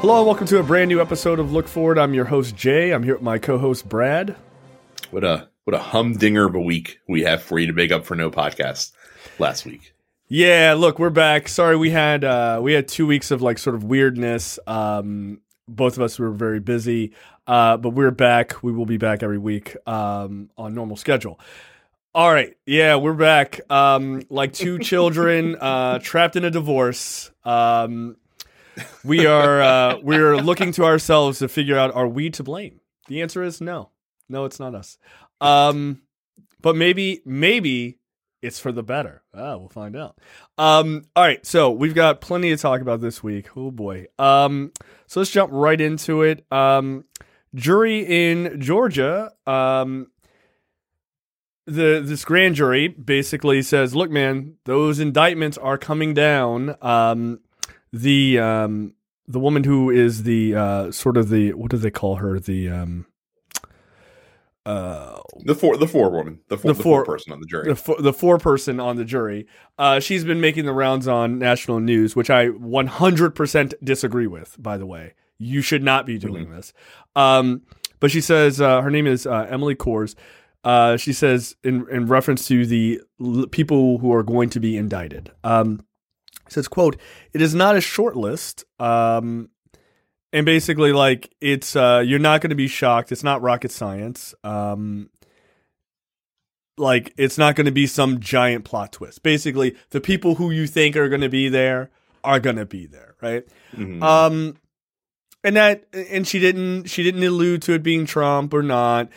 Hello and welcome to a brand new episode of Look Forward. I'm your host, Jay. I'm here with my co-host, Brad. What a humdinger of a week we have for you to make up for no podcast last week. Yeah, look, we're back. Sorry, we had 2 weeks of like sort of weirdness. Both of us were very busy, but we're back. We will be back every week on normal schedule. All right, yeah, we're back. Like two children trapped in a divorce. We're looking to ourselves to figure out, are we to blame? The answer is no. No, it's not us. But maybe it's for the better. We'll find out. All right, so we've got plenty to talk about this week. Oh boy. So let's jump right into it. Jury in Georgia, this grand jury basically says, look, man, those indictments are coming down. The woman who is the sort of the, what do they call her? The foreperson on the jury. The foreperson on the jury. She's been making the rounds on national news, which I 100% disagree with, by the way. You should not be doing this. But she says, her name is Emily Kors. She says, in reference to the people who are going to be indicted, says, quote, "It is not a short list." And basically, like, it's you're not going to be shocked. It's not rocket science. Like, it's not going to be some giant plot twist. Basically, the people who you think are going to be there are going to be there, right? Mm-hmm. And she didn't allude to it being Trump or not.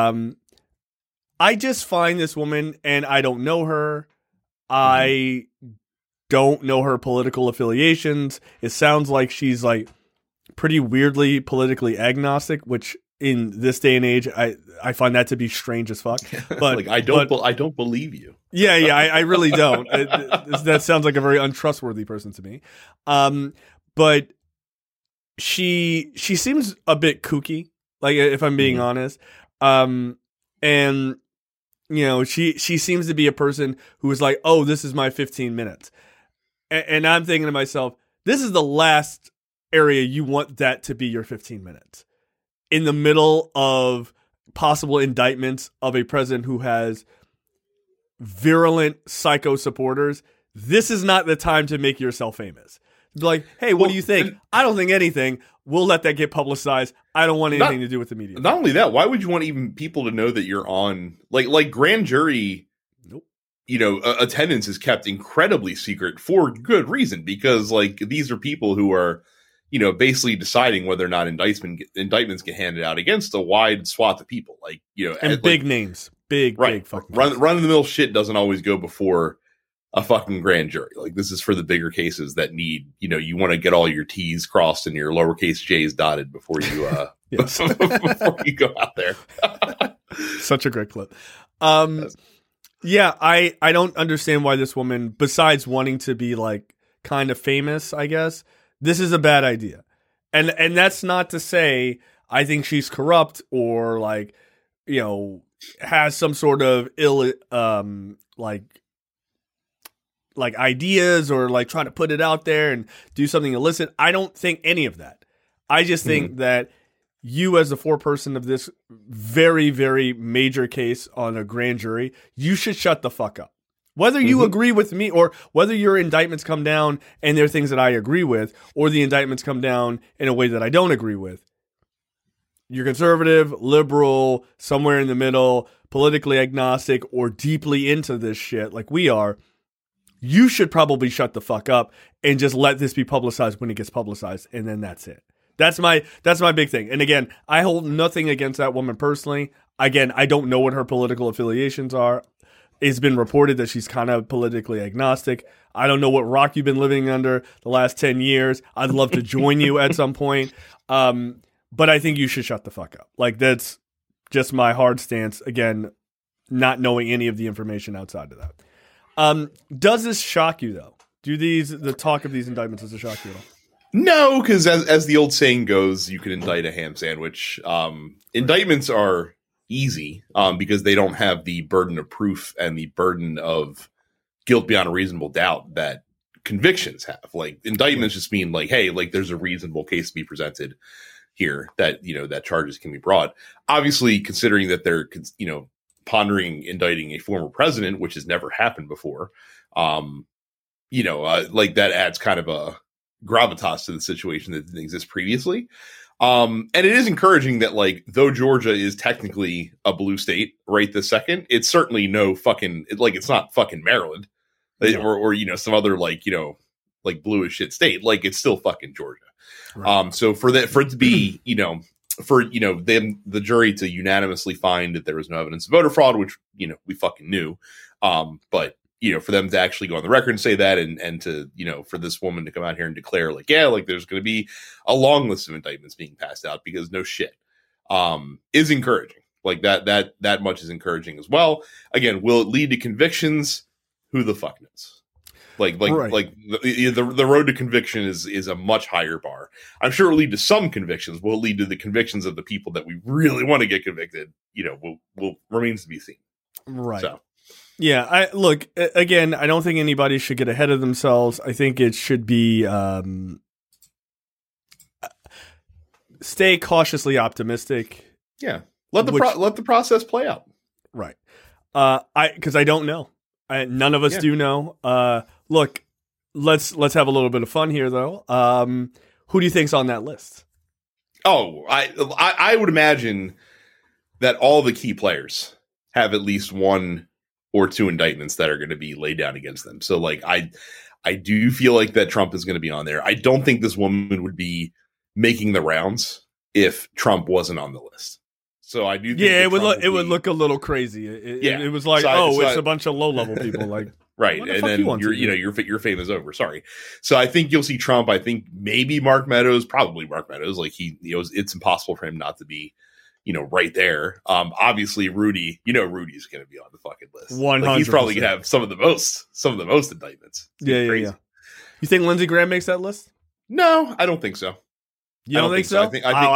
I just find this woman, and I don't know her. I don't know her political affiliations. It sounds like she's like pretty weirdly politically agnostic, which in this day and age, I find that to be strange as fuck. But like, I don't believe you. Yeah, I really don't. That sounds like a very untrustworthy person to me. But she seems a bit kooky, like, if I'm being honest. And you know, she seems to be a person who is like, oh, this is my 15 minutes. And I'm thinking to myself, this is the last area you want that to be your 15 minutes. In the middle of possible indictments of a president who has virulent psycho supporters, this is not the time to make yourself famous. Be like, hey, what do you think? I don't think anything. We'll let that get publicized. I don't want anything to do with the media. Not only that, why would you want even people to know that you're on, like grand jury? Nope. You know, attendance is kept incredibly secret for good reason, because like these are people who are, you know, basically deciding whether or not indictments get handed out against a wide swath of people. Like, you know, and big names, big fucking run of the mill shit doesn't always go before a fucking grand jury. Like, this is for the bigger cases that need, you know, you want to get all your T's crossed and your lowercase J's dotted before you before you go out there. Such a great clip. Yeah, I don't understand why this woman, besides wanting to be like kind of famous, I guess, this is a bad idea. And that's not to say I think she's corrupt or like, you know, has some sort of ill like ideas or like trying to put it out there and do something illicit. I don't think any of that. I just think that you, as the foreperson of this very, very major case on a grand jury, you should shut the fuck up. Whether you agree with me or whether your indictments come down and they're things that I agree with, or the indictments come down in a way that I don't agree with, you're conservative, liberal, somewhere in the middle, politically agnostic, or deeply into this shit like we are, you should probably shut the fuck up and just let this be publicized when it gets publicized, and then that's it. That's my big thing. And again, I hold nothing against that woman personally. Again, I don't know what her political affiliations are. It's been reported that she's kind of politically agnostic. I don't know what rock you've been living under the last 10 years. I'd love to join you at some point. But I think you should shut the fuck up. Like, that's just my hard stance. Again, not knowing any of the information outside of that. Does this shock you, though? The talk of these indictments, does it shock you at all? No, because as the old saying goes, you can indict a ham sandwich. Indictments are easy because they don't have the burden of proof and the burden of guilt beyond a reasonable doubt that convictions have. Like indictments just mean like, hey, like there's a reasonable case to be presented here that, that charges can be brought. Obviously, considering that they're, pondering indicting a former president, which has never happened before, like that adds kind of a gravitas to the situation that didn't exist previously. And it is encouraging that, like, though Georgia is technically a blue state right this second, it's certainly no fucking, it's not fucking Maryland or some other, like bluish shit state. Like, it's still fucking Georgia. Right. So for it to be, them, the jury to unanimously find that there was no evidence of voter fraud, which, we fucking knew. But, for them to actually go on the record and say that and to, for this woman to come out here and declare like, yeah, like there's going to be a long list of indictments being passed out because no shit, is encouraging. Like that much is encouraging as well. Again, will it lead to convictions? Who the fuck knows? Like the road to conviction is a much higher bar. I'm sure it'll lead to some convictions. Will it lead to the convictions of the people that we really want to get convicted? Will remains to be seen. Right. So. Yeah, I don't think anybody should get ahead of themselves. I think it should be stay cautiously optimistic. Yeah. Let the process play out. Right. Because I don't know. None of us do know. Look, let's have a little bit of fun here, though. Who do you think's on that list? Oh, I would imagine that all the key players have at least one or two indictments that are going to be laid down against them. So, like, I do feel like that Trump is going to be on there. I don't think this woman would be making the rounds if Trump wasn't on the list. So I do think it would look a little crazy. It was like, it's a bunch of low-level people. Like, right, and then your fame is over. Sorry. So I think you'll see Trump. I think maybe probably Mark Meadows. Like it's impossible for him not to be, right there. Obviously Rudy. Rudy's going to be on the fucking list. 100%. Like, he's probably going to have some of the most indictments. Yeah. You think Lindsey Graham makes that list? No, I don't think so. You don't think so?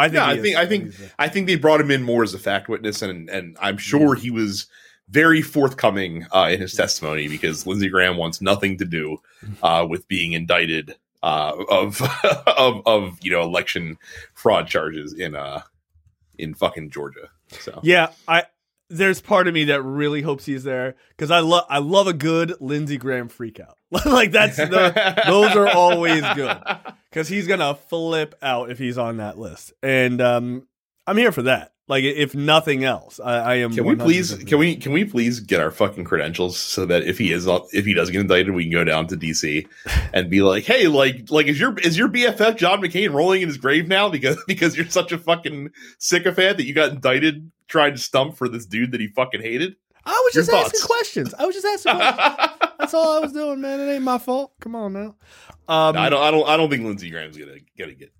I think they brought him in more as a fact witness, and I'm sure he was very forthcoming in his testimony because Lindsey Graham wants nothing to do with being indicted of election fraud charges in fucking Georgia. So yeah, there's part of me that really hopes he's there because I love a good Lindsey Graham freak out. Like those are always good because he's gonna flip out if he's on that list, and I'm here for that. Like if nothing else, I am. Can we please get our fucking credentials so that if he does get indicted, we can go down to DC and be like, hey, like is your BFF John McCain rolling in his grave now because you're such a fucking sycophant that you got indicted trying to stump for this dude that he fucking hated? I was just asking questions. That's all I was doing, man. It ain't my fault. Come on now. No, I don't think Lindsey Graham's gonna get.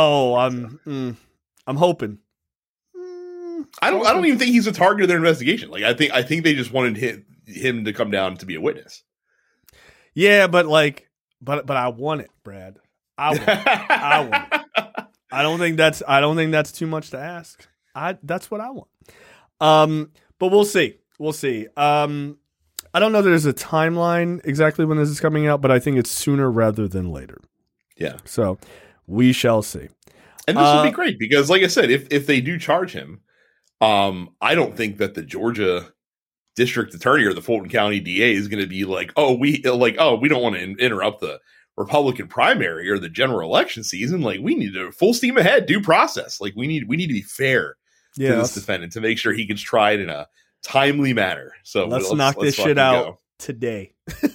I'm hoping. I don't even think he's a target of their investigation. Like I think they just wanted him to come down to be a witness. Yeah, but I want it, Brad. I want it. I don't think that's too much to ask. That's what I want. But we'll see. I don't know that there's a timeline exactly when this is coming out, but I think it's sooner rather than later. Yeah. So we shall see. And this would be great because, like I said, if they do charge him, I don't think that the Georgia district attorney or the Fulton County DA is going to be like, we don't want to interrupt the Republican primary or the general election season. Like, we need to full steam ahead, due process. Like, we need to be fair to this defendant to make sure he gets tried in a timely manner. So let's knock this shit out today.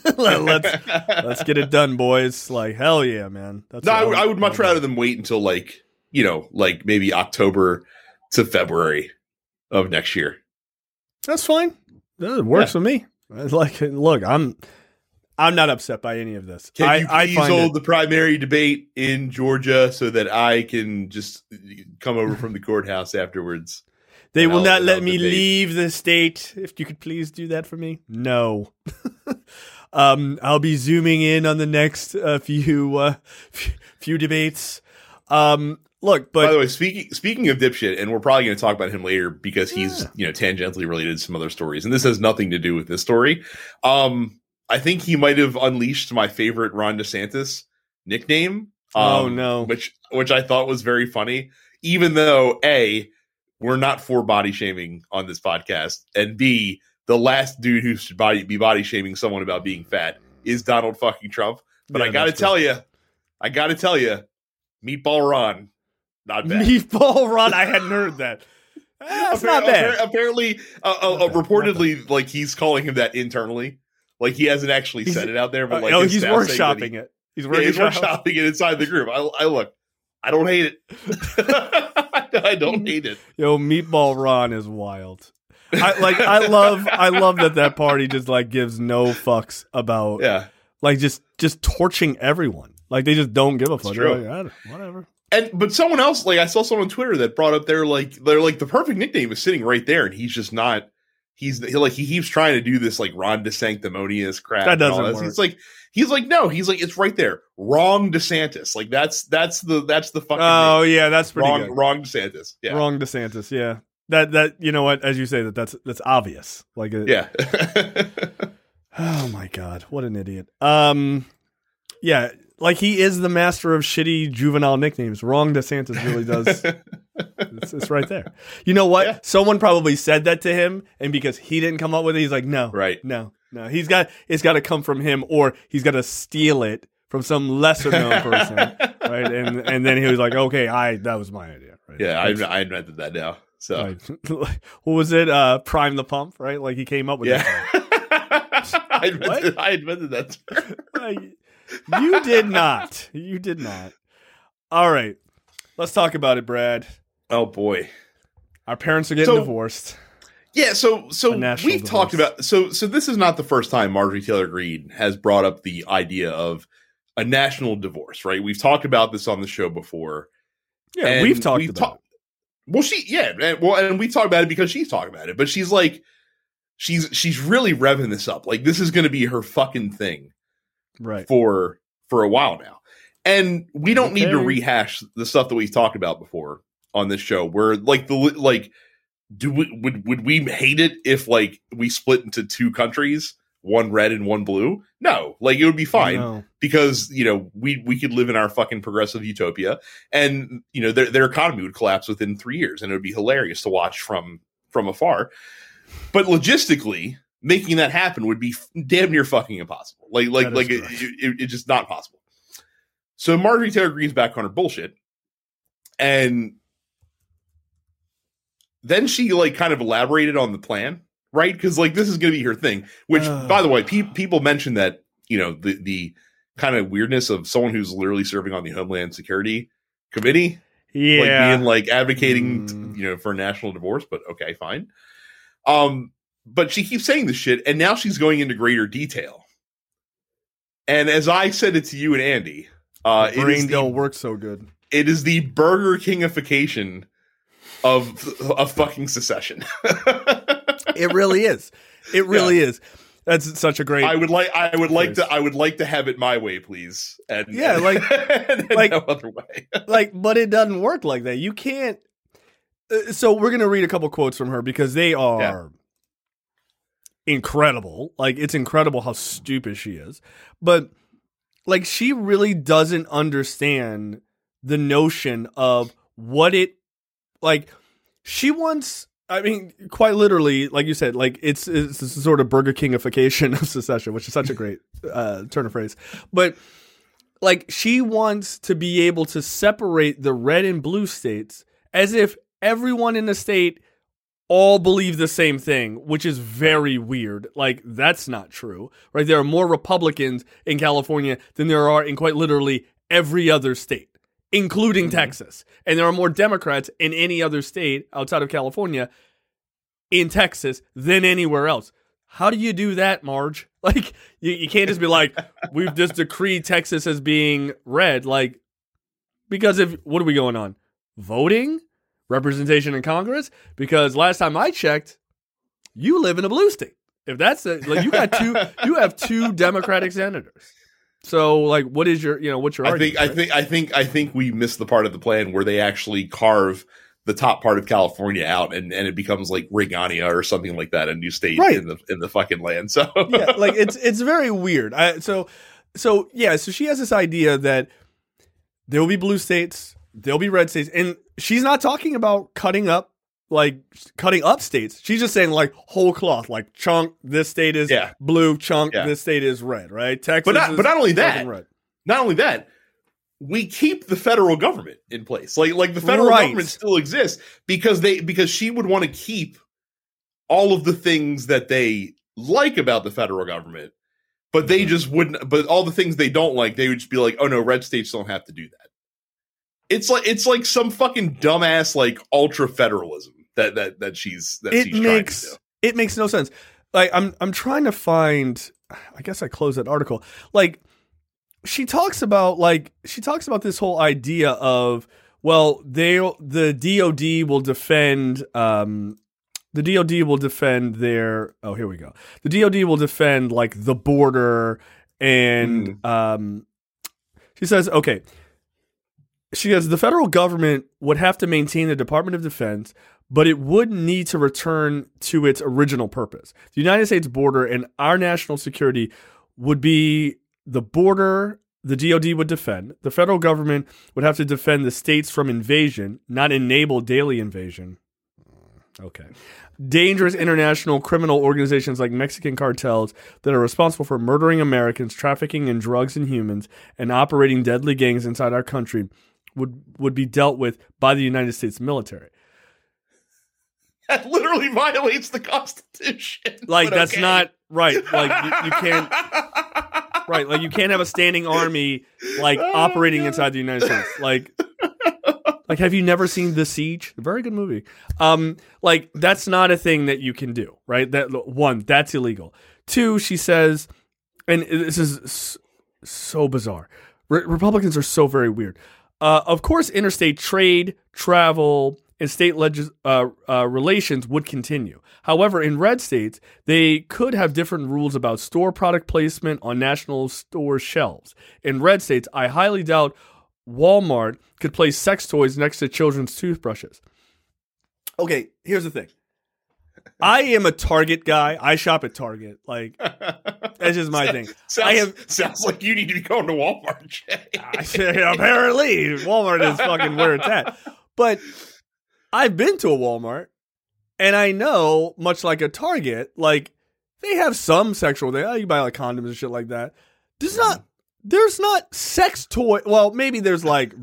let's get it done, boys. Like, hell yeah, man. I would much rather than wait until like maybe October to February of next year. That's fine. It works for me. Like, look, I'm not upset by any of this. Can you please hold the primary debate in Georgia so that I can just come over from the courthouse afterwards? They will not let me leave the state. If you could please do that for me. No. I'll be zooming in on the next few debates. Look, but by the way, speaking of dipshit, and we're probably going to talk about him later because he's tangentially related to some other stories, and this has nothing to do with this story. I think he might have unleashed my favorite Ron DeSantis nickname. Oh no, which I thought was very funny, even though A, we're not for body shaming on this podcast, and B, the last dude who should be body shaming someone about being fat is Donald fucking Trump. But Yeah, I gotta tell you, Meatball Ron, not bad. Meatball Ron. I hadn't heard that. That's not bad. Apparently, reportedly, like he's calling him that internally. Like he hasn't actually said it out there, but like he's workshopping it. He's workshopping it inside the group. I don't hate it. I don't hate it. Yo, Meatball Ron is wild. I love that party just like gives no fucks about like just torching everyone. Like they just don't give a fuck. True. Like, whatever. But someone else, like I saw someone on Twitter that brought up they're like the perfect nickname is sitting right there, and he's just not. He keeps trying to do this like Ron DeSanctimonious crap. That doesn't work. He's like no. He's like it's right there. Wrong DeSantis. Like that's the fucking. Oh name. yeah, that's pretty wrong. good. Wrong DeSantis. Yeah. Wrong DeSantis. Yeah. That you know what? As you say that's obvious. Like yeah. Oh my god, what an idiot. Yeah, like he is the master of shitty juvenile nicknames. Wrong DeSantis really does. It's right there. You know what? Yeah. Someone probably said that to him, and because he didn't come up with it, he's like, no, right, no. It's got to come from him, or he's got to steal it from some lesser known person, right? And then he was like, okay, that was my idea. Right? Yeah, I invented that now. So like, what was it? Prime the pump, right? Like he came up with that. I invented that term. You did not. You did not. All right. Let's talk about it, Brad. Oh boy. Our parents are getting divorced. Yeah, so we've talked about so this is not the first time Marjorie Taylor Greene has brought up the idea of a national divorce, right? We've talked about this on the show before. Yeah, we've talked about it. Well, and we talked about it because she's talking about it, but she's like she's really revving this up. Like this is going to be her fucking thing. Right. For a while now. And we don't need to rehash the stuff that we've talked about before on this show where like would we hate it if like we split into two countries, one red and one blue? No, like it would be fine because, you know, we could live in our fucking progressive utopia and, you know, their economy would collapse within 3 years and it would be hilarious to watch from afar. But logistically, making that happen would be damn near fucking impossible. It's just not possible. So Marjorie Taylor Greene's back on her bullshit. And then she like kind of elaborated on the plan, right? Because like this is going to be her thing, which by the way, people mentioned that, you know, the kind of weirdness of someone who's literally serving on the Homeland Security Committee. Yeah. Like being like advocating, you know, for a national divorce, but okay, fine. But she keeps saying this shit, and now she's going into greater detail. And as I said it to you and Andy, brain don't work so good. It is the Burger Kingification of fucking secession. It really is. It really is. That's such a great. I would like to have it my way, please. And like no other way. But it doesn't work like that. You can't. So we're gonna read a couple quotes from her because they are. Incredible. Like it's incredible how stupid she is. But like she really doesn't understand the notion of what it like she wants quite literally, like you said, like it's this sort of Burger Kingification of secession, which is such a great turn of phrase. But like she wants to be able to separate the red and blue states as if everyone in the state all believe the same thing, which is very weird. Like, that's not true, right? There are more Republicans in California than there are in quite literally every other state, including Texas. And there are more Democrats in any other state outside of California in Texas than anywhere else. How do you do that, Marge? Like, you can't just be like, we've just decreed Texas as being red. Like, because what are we going on? Voting? Representation in Congress? Because last time I checked, you live in a blue state. If that's it, like you have two Democratic senators. So like, what's your argument? I think we missed the part of the plan where they actually carve the top part of California out, and it becomes like Regania or something like that, a new state in the fucking land. So yeah, like it's very weird. So she has this idea that there will be blue states, there'll be red states, and she's not talking about cutting up states. She's just saying like whole cloth, like chunk. This state is blue, chunk. This state is red, right? Texas, but not only that, red. Not only that. We keep the federal government in place. Like the federal government still exists because she would want to keep all of the things that they like about the federal government, but they just wouldn't. But all the things they don't like, they would just be like, oh no, red states don't have to do that. It's like some fucking dumbass like ultra federalism that she's trying to do. It makes no sense. Like I'm trying to find. I guess I closed that article. Like. She talks about this whole idea of, well, the DOD will defend their, oh, here we go. The DOD will defend like the border and she says, okay. She says the federal government would have to maintain the Department of Defense, but it would need to return to its original purpose. The United States border and our national security would be the border the DOD would defend. The federal government would have to defend the states from invasion, not enable daily invasion. Okay. Dangerous international criminal organizations like Mexican cartels that are responsible for murdering Americans, trafficking in drugs and humans, and operating deadly gangs inside our country would be dealt with by the United States military. That literally violates the Constitution. Like, that's not right. Like, you can't... Right, like you can't have a standing army like operating inside the United States. Like have you never seen The Siege? A very good movie. Like that's not a thing that you can do, right? That's illegal. Two, she says, and this is so bizarre. Republicans are so very weird. Of course, interstate trade, travel, and state relations would continue. However, in red states, they could have different rules about store product placement on national store shelves. In red states, I highly doubt Walmart could place sex toys next to children's toothbrushes. Okay, here's the thing. I am a Target guy. I shop at Target. Like, that's just my thing. Sounds like you need to be going to Walmart, Jay. Apparently, Walmart is fucking where it's at. But I've been to a Walmart. And I know, much like a Target, like they have some sexual thing. Oh, you buy like condoms and shit like that. There's not sex toy. Well, maybe there's like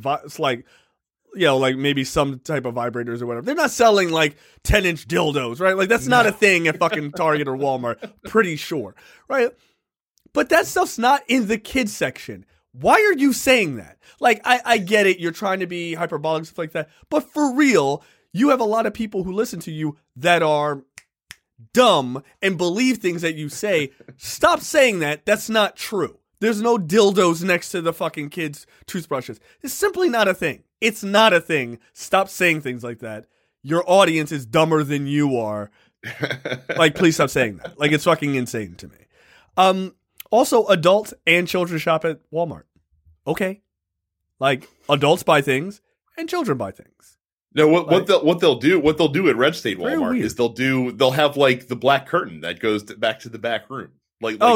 maybe some type of vibrators or whatever. They're not selling like 10-inch dildos, right? Like that's not a thing at fucking Target or Walmart. Pretty sure, right? But that stuff's not in the kids section. Why are you saying that? Like I get it. You're trying to be hyperbolic, stuff like that. But for real. You have a lot of people who listen to you that are dumb and believe things that you say. Stop saying that. That's not true. There's no dildos next to the fucking kids' toothbrushes. It's simply not a thing. It's not a thing. Stop saying things like that. Your audience is dumber than you are. Like, please stop saying that. Like, it's fucking insane to me. Also, adults and children shop at Walmart. Okay. Like, adults buy things and children buy things. No, what they'll do at Red State Walmart is they'll have like the black curtain that goes back to the back room. Like a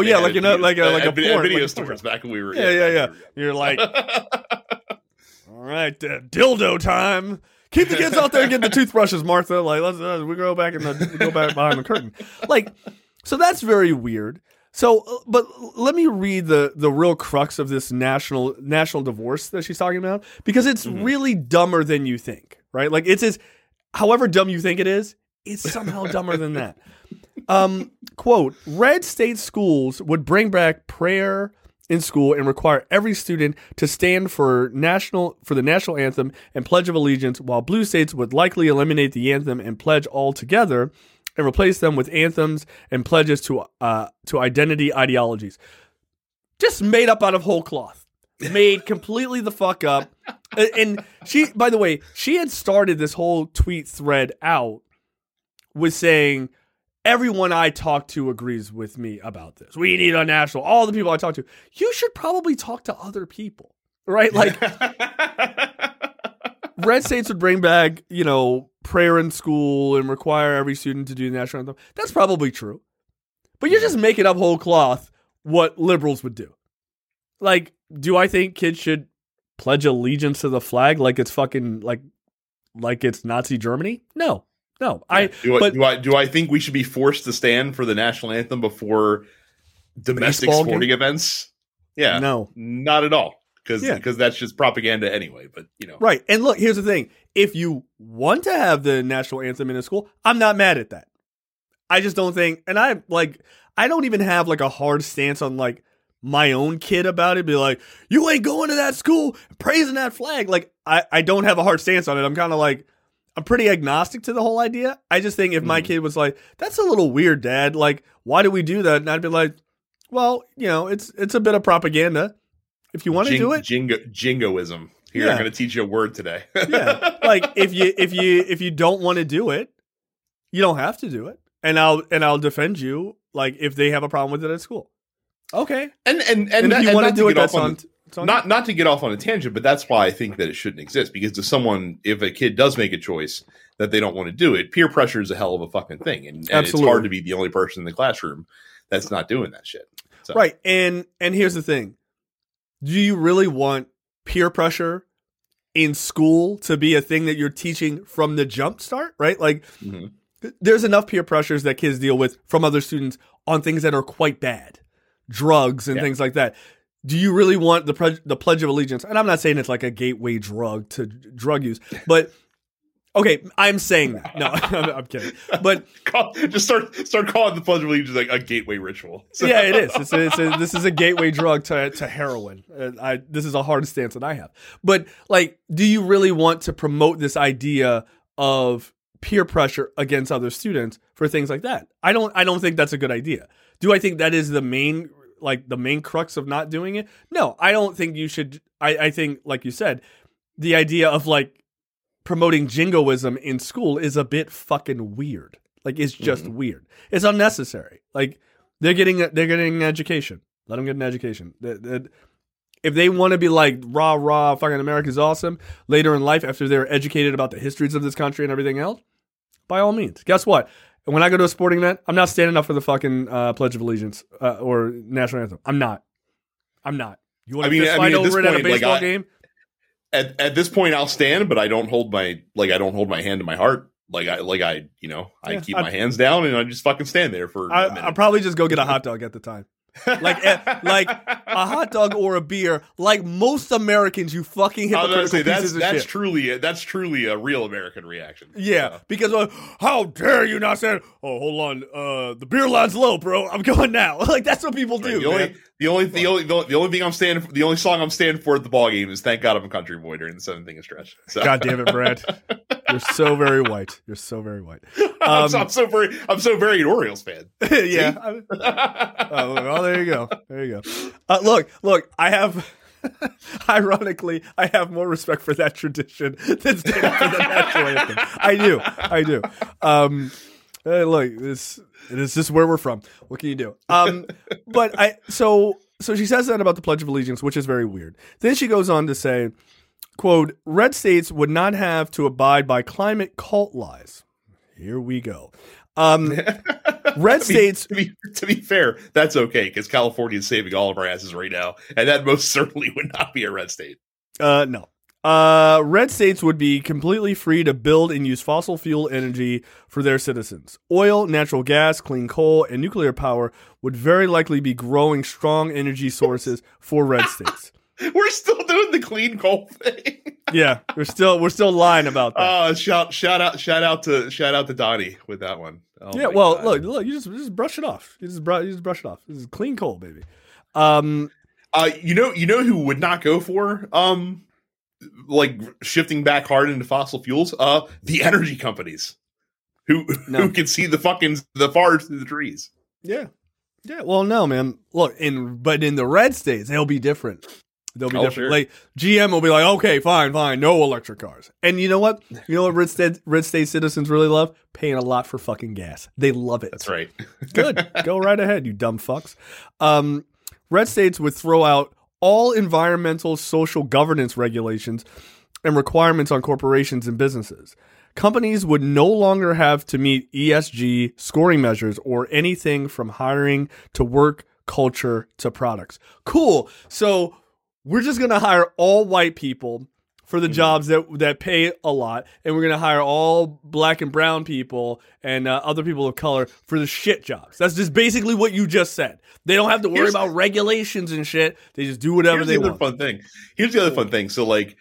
video stores back when we were You're like, all right, dildo time. Keep the kids out there and get the toothbrushes, Martha. Like we go back behind the curtain. Like, so that's very weird. So, but let me read the real crux of this national divorce that she's talking about because it's really dumber than you think. Right? Like however dumb you think it is, it's somehow dumber than that. Quote, red state schools would bring back prayer in school and require every student to stand for the national anthem and Pledge of Allegiance, while blue states would likely eliminate the anthem and pledge altogether and replace them with anthems and pledges to identity ideologies. Just made up out of whole cloth. Made completely the fuck up. And she, by the way, she had started this whole tweet thread out with saying, everyone I talk to agrees with me about this. We need a national, all the people I talk to. You should probably talk to other people, right? Like, red states would bring back, prayer in school and require every student to do the national anthem. That's probably true. But you're just making up whole cloth what liberals would do. Like, do I think kids should pledge allegiance to the flag like it's fucking like it's Nazi Germany? No. Do I think we should be forced to stand for the national anthem before domestic sporting events? Yeah. No. Not at all. Because that's just propaganda anyway, but Right. And look, here's the thing. If you want to have the national anthem in a school, I'm not mad at that. I just don't think, and I don't even have like a hard stance on like my own kid about it. Be like, you ain't going to that school praising that flag. Like, I don't have a hard stance on it. I'm kind of like, I'm pretty agnostic to the whole idea. I just think if my kid was like, that's a little weird, Dad. Like, why do we do that? And I'd be like, well, it's a bit of propaganda. If you want to do it, jingoism. Here, I'm going to teach you a word today. Yeah, like if you don't want to do it, you don't have to do it, and I'll defend you. Like if they have a problem with it at school, okay. And if you want to do it, that's on. Not to get off on a tangent, but that's why I think that it shouldn't exist. Because if a kid does make a choice that they don't want to do it, peer pressure is a hell of a fucking thing, and it's hard to be the only person in the classroom that's not doing that shit. So. Right, and here's the thing. Do you really want peer pressure in school to be a thing that you're teaching from the jump start, right? Like, there's enough peer pressures that kids deal with from other students on things that are quite bad, drugs and things like that. Do you really want the Pledge of Allegiance? And I'm not saying it's like a gateway drug to drug use, but okay, I'm saying that. No, I'm kidding. But just start calling the Pledge of Allegiance like a gateway ritual. So. Yeah, it is. This is a gateway drug to heroin. This is a hard stance that I have. But like, do you really want to promote this idea of peer pressure against other students for things like that? I don't think that's a good idea. Do I think that is the main crux of not doing it? No, I don't think you should. I think, like you said, the idea of like promoting jingoism in school is a bit fucking weird. Like, it's just weird. It's unnecessary. Like, they're getting an education. Let them get an education. If they want to be like, rah, fucking America's awesome, later in life, after they're educated about the histories of this country and everything else, by all means. Guess what? When I go to a sporting event, I'm not standing up for the fucking Pledge of Allegiance or national anthem. I'm not. You want to fight over it at a baseball game? At this point, I'll stand, but I don't hold my hand to my heart. I keep my hands down and I just fucking stand there for a minute. I'll probably just go get a hot dog at the time. like a hot dog or a beer, like most Americans, you fucking hypocritical pieces of shit. That's truly a real American reaction. Yeah, because how dare you not say, oh, hold on, the beer line's low, bro. I'm going now. Like, that's what people do. The only song I'm standing for at the ball game is "Thank God I'm a Country Boy" during the seventh inning stretch. So. God damn it, Brad! You're so very white. I'm so very an Orioles fan. Yeah. Well, there you go. Look. I have, ironically, more respect for that tradition than standing for the national anthem. I do. Hey, look, it is just where we're from. What can you do? So she says that about the Pledge of Allegiance, which is very weird. Then she goes on to say, quote, red states would not have to abide by climate cult lies. Here we go. Red states. To be fair, that's okay because California is saving all of our asses right now, and that most certainly would not be a red state. No. Red states would be completely free to build and use fossil fuel energy for their citizens. Oil, natural gas, clean coal, and nuclear power would very likely be growing strong energy sources for red states. We're still doing the clean coal thing. Yeah, we're still lying about that. Shout out to Donnie with that one. Oh yeah, well, God. look, you just brush it off. You just brush it off. This is clean coal, baby. You know who would not go for like shifting back hard into fossil fuels? The energy companies who can see the forest through the trees. Yeah. Well, no, man. Look, but in the red states, they'll be different. They'll be different. Sure. Like GM will be like, okay, fine, no electric cars. And you know what? Red state citizens really love? Paying a lot for fucking gas. They love it. That's right. Good. Go right ahead, you dumb fucks. Red states would throw out all environmental social governance regulations and requirements on corporations and businesses. Companies would no longer have to meet ESG scoring measures or anything from hiring to work culture to products. Cool. So we're just going to hire all white people for the jobs that pay a lot, and we're going to hire all black and brown people and other people of color for the shit jobs. That's just basically what you just said. They don't have to worry about regulations and shit. They just do whatever they want. Here's the other fun thing. So, like,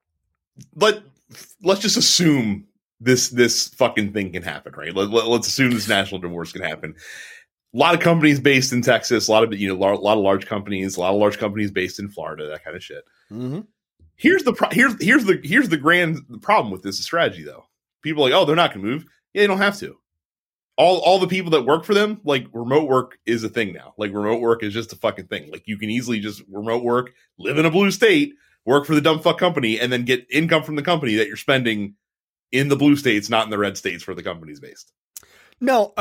let's just assume this fucking thing can happen, right? Let's assume this national divorce can happen. A lot of companies based in Texas, a lot of large companies, based in Florida, that kind of shit. Mm-hmm. Here's the grand problem with this strategy, though. People are like, oh, they're not going to move. Yeah, they don't have to. All the people that work for them, like, remote work is a thing now. Like, remote work is just a fucking thing. Like, you can easily just remote work, live in a blue state, work for the dumb fuck company, and then get income from the company that you're spending in the blue states, not in the red states where the company's based. No,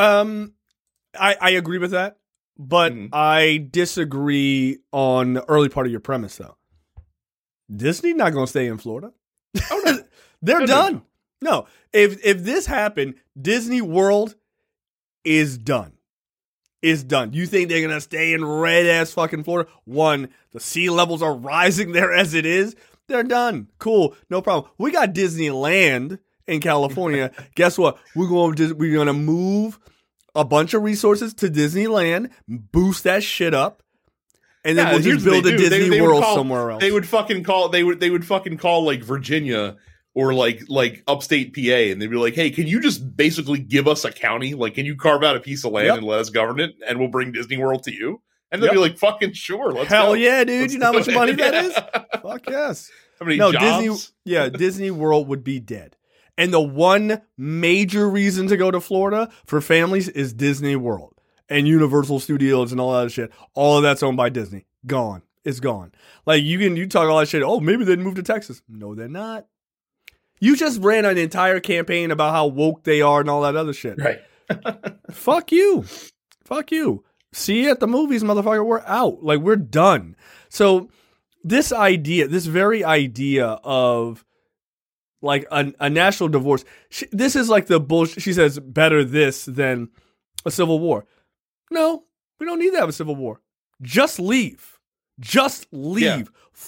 I agree with that, but I disagree on the early part of your premise, though. Disney not going to stay in Florida. Oh, no. They're done. No, if this happened, Disney World is done. Is done. You think they're going to stay in red-ass fucking Florida? One, the sea levels are rising there as it is. They're done. Cool. No problem. We got Disneyland in California. Guess what? We're going to move a bunch of resources to Disneyland, boost that shit up, and then we'll just build a Disney World somewhere else. They would fucking call like Virginia or like upstate PA, and they'd be like, "Hey, can you just basically give us a county? Like, can you carve out a piece of land and let us govern it, and we'll bring Disney World to you?" And they'd be like, "Fucking sure, let's Hell go. Yeah, dude! You know how much money that is? Fuck yes. How many jobs? Disney World would be dead. And the one major reason to go to Florida for families is Disney World and Universal Studios and all that shit. All of that's owned by Disney. Gone. It's gone. Like, you talk all that shit. Oh, maybe they'd move to Texas. No, they're not. You just ran an entire campaign about how woke they are and all that other shit. Right. Fuck you. Fuck you. See you at the movies, motherfucker. We're out. Like, we're done. So this very idea of like a national divorce, this is like the bullshit. She says better this than a civil war. No, we don't need to have a civil war. Just leave. Just leave. Yeah.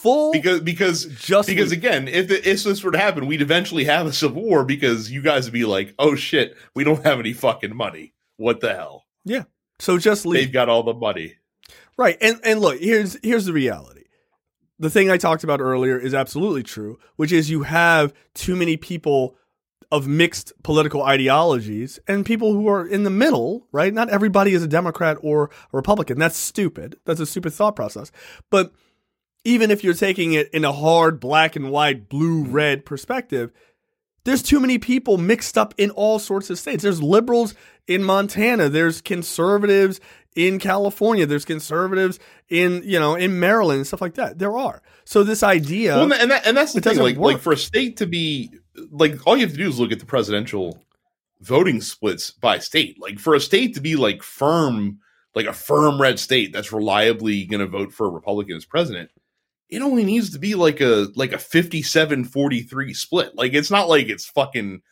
Because again, if this were to happen, we'd eventually have a civil war because you guys would be like, oh shit, we don't have any fucking money. What the hell? Yeah. So just leave. They've got all the money. Right. And look, here's the reality. The thing I talked about earlier is absolutely true, which is you have too many people of mixed political ideologies and people who are in the middle, right? Not everybody is a Democrat or a Republican. That's stupid. That's a stupid thought process. But even if you're taking it in a hard black and white, blue, red perspective, there's too many people mixed up in all sorts of states. There's liberals in Montana. There's conservatives in California. There's conservatives in Maryland and stuff like that. There are. So this idea, well, and that's the thing. Like for a state to be like, all you have to do is look at the presidential voting splits by state. Like for a state to be like a firm red state that's reliably going to vote for a Republican as president, it only needs to be like a 57-43 split. Like it's not like it's fucking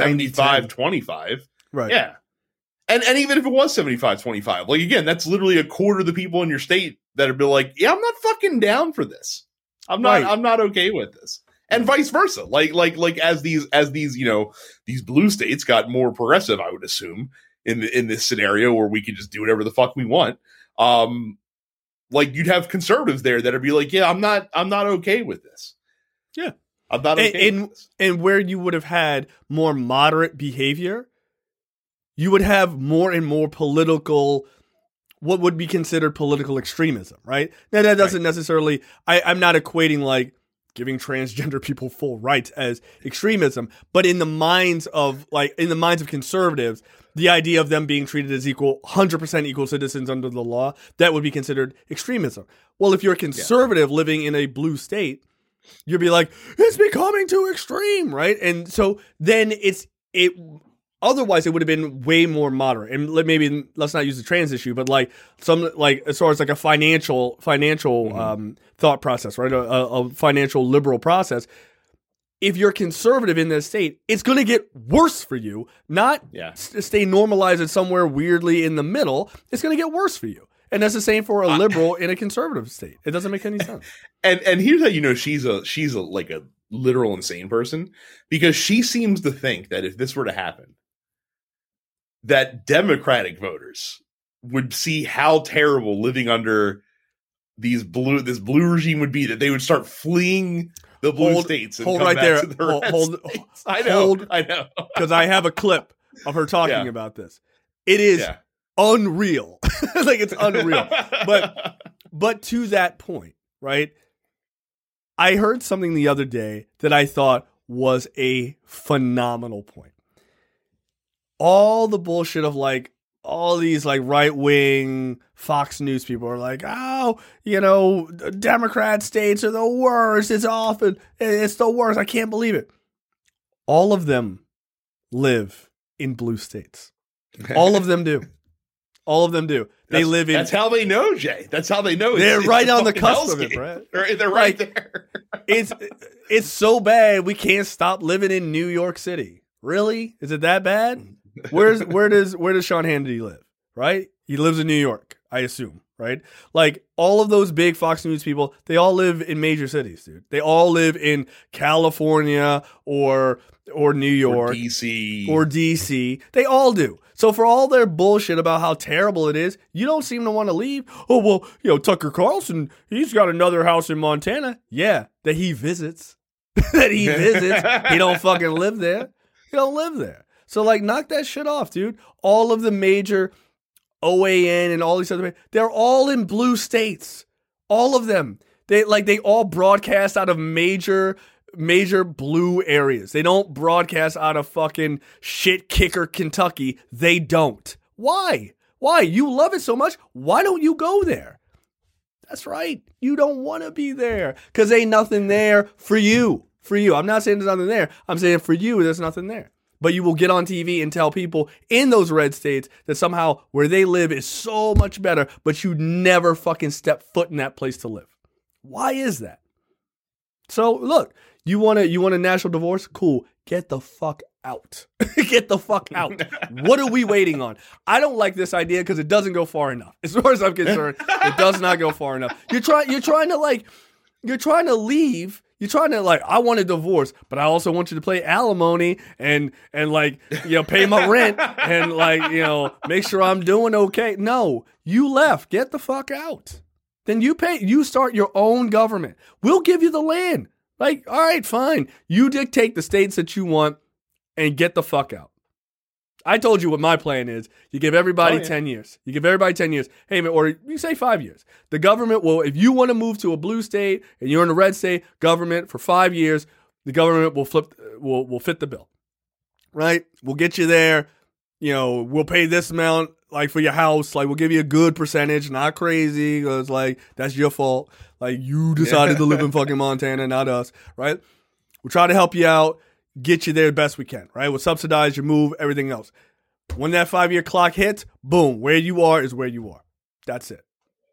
75-25. Right. Yeah. And even if it was 75-25, like again, that's literally a quarter of the people in your state that would be like, yeah, I'm not fucking down for this. I'm not okay with this. And vice versa. Like as these these blue states got more progressive, I would assume in this scenario where we can just do whatever the fuck we want. Like you'd have conservatives there that'd be like, yeah, I'm not okay with this. Yeah. I'm not okay with this. And where you would have had more moderate behavior, you would have more and more political, what would be considered political extremism, right? Now that doesn't necessarily, I'm not equating like giving transgender people full rights as extremism, but in the minds of conservatives, the idea of them being treated as 100% equal citizens under the law, that would be considered extremism. Well, if you're a conservative living in a blue state, you'd be like, it's becoming too extreme, right? And so then otherwise it would have been way more moderate. And maybe let's not use the trans issue, but like as far as like a financial thought process, right? A financial liberal process. if you're conservative in this state, it's going to get worse for you, not stay normalized and somewhere weirdly in the middle. It's going to get worse for you. And that's the same for a liberal in a conservative state. It doesn't make any sense. And here's how you know she's a like a literal insane person, because she seems to think that if this were to happen, that Democratic voters would see how terrible living under this blue regime would be, that they would start fleeing the blue states and hold come right back there. to the red states. I know. Because I have a clip of her talking about this. It is unreal. Like, it's unreal. But to that point, right? I heard something the other day that I thought was a phenomenal point. All the bullshit of like all these like right-wing Fox News people are like, oh, you know, Democrat states are the worst. It's the worst. I can't believe it. All of them live in blue states. All of them do. All of them do. They live in. That's how they know, Jay. That's how they know. They're right on the cusp of it, Brad. They're right there. It's so bad we can't stop living in New York City. Really? Is it that bad? Where does Sean Hannity live? Right? He lives in New York, I assume. Right? Like, all of those big Fox News people, they all live in major cities, dude. They all live in California or New York. Or DC. They all do. So for all their bullshit about how terrible it is, you don't seem to want to leave. Oh, well, you know, Tucker Carlson, he's got another house in Montana. Yeah, that he visits. He don't fucking live there. He don't live there. So, like, knock that shit off, dude. All of the major OAN and all these other, they're all in blue states. All of them. They all broadcast out of major blue areas. They don't broadcast out of fucking shit kicker Kentucky. They don't. Why? You love it so much. Why don't you go there? That's right. You don't want to be there because ain't nothing there for you. I'm not saying there's nothing there. I'm saying for you, there's nothing there. But you will get on TV and tell people in those red states that somehow where they live is so much better, but you never fucking step foot in that place to live. Why is that? So look, you want a national divorce? Cool. Get the fuck out. Get the fuck out. What are we waiting on? I don't like this idea because it doesn't go far enough. As far as I'm concerned, it does not go far enough. You're trying to leave. You're trying to like, I want a divorce, but I also want you to pay alimony and like, you know, pay my rent and like, you know, make sure I'm doing okay. No, you left. Get the fuck out. Then you start your own government. We'll give you the land. Like, all right, fine. You dictate the states that you want and get the fuck out. I told you what my plan is. You give everybody 10 years. You give everybody 10 years. Hey, man, or you say 5 years. The government will, if you want to move to a blue state and you're in a red state, government for 5 years, the government will fit the bill. Right? We'll get you there. You know, we'll pay this amount, like for your house. Like, we'll give you a good percentage, not crazy, because like that's your fault. Like, you decided to live in fucking Montana, not us. Right? We'll try to help you out. Get you there the best we can, right? We'll subsidize your move, everything else. When that 5-year clock hits, boom, where you are is where you are. That's it.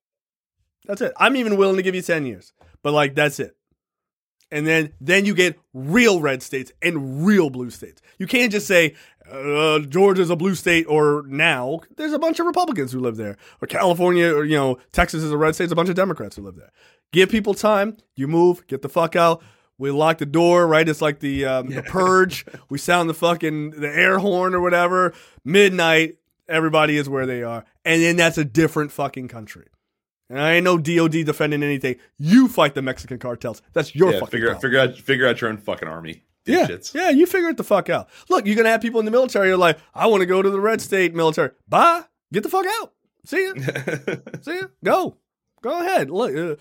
That's it. I'm even willing to give you 10 years, but like, that's it. And then you get real red states and real blue states. You can't just say, Georgia's a blue state, or now there's a bunch of Republicans who live there, or California, or, you know, Texas is a red state, there's a bunch of Democrats who live there. Give people time. You move, get the fuck out. We lock the door, right? It's like the purge. We sound the air horn or whatever. Midnight, everybody is where they are. And then that's a different fucking country. And I ain't no DOD defending anything. You fight the Mexican cartels. That's your fucking problem. Figure out your own fucking army. Yeah, you figure it the fuck out. Look, you're going to have people in the military who are like, I want to go to the red state military. Bye. Get the fuck out. See ya. See ya. Go ahead. Look,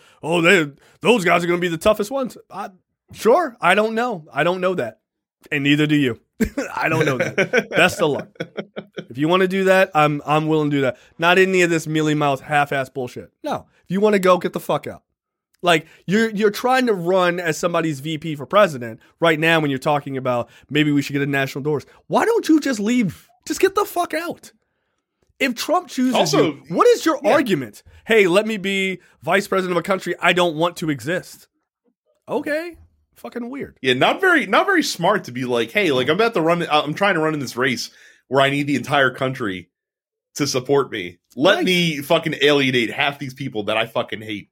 those guys are going to be the toughest ones. Sure, I don't know. I don't know that. And neither do you. I don't know that. Best of luck. If you want to do that, I'm willing to do that. Not any of this mealy-mouthed, half-ass bullshit. No. If you want to go, get the fuck out. Like, you're trying to run as somebody's VP for president right now when you're talking about maybe we should get a national divorce. Why don't you just leave? Just get the fuck out. If Trump chooses you, what is your argument? Hey, let me be vice president of a country I don't want to exist. Okay. Fucking weird. Yeah, not very smart to be like, hey, like I'm trying to run in this race where I need the entire country to support me. Let me fucking alienate half these people that I fucking hate.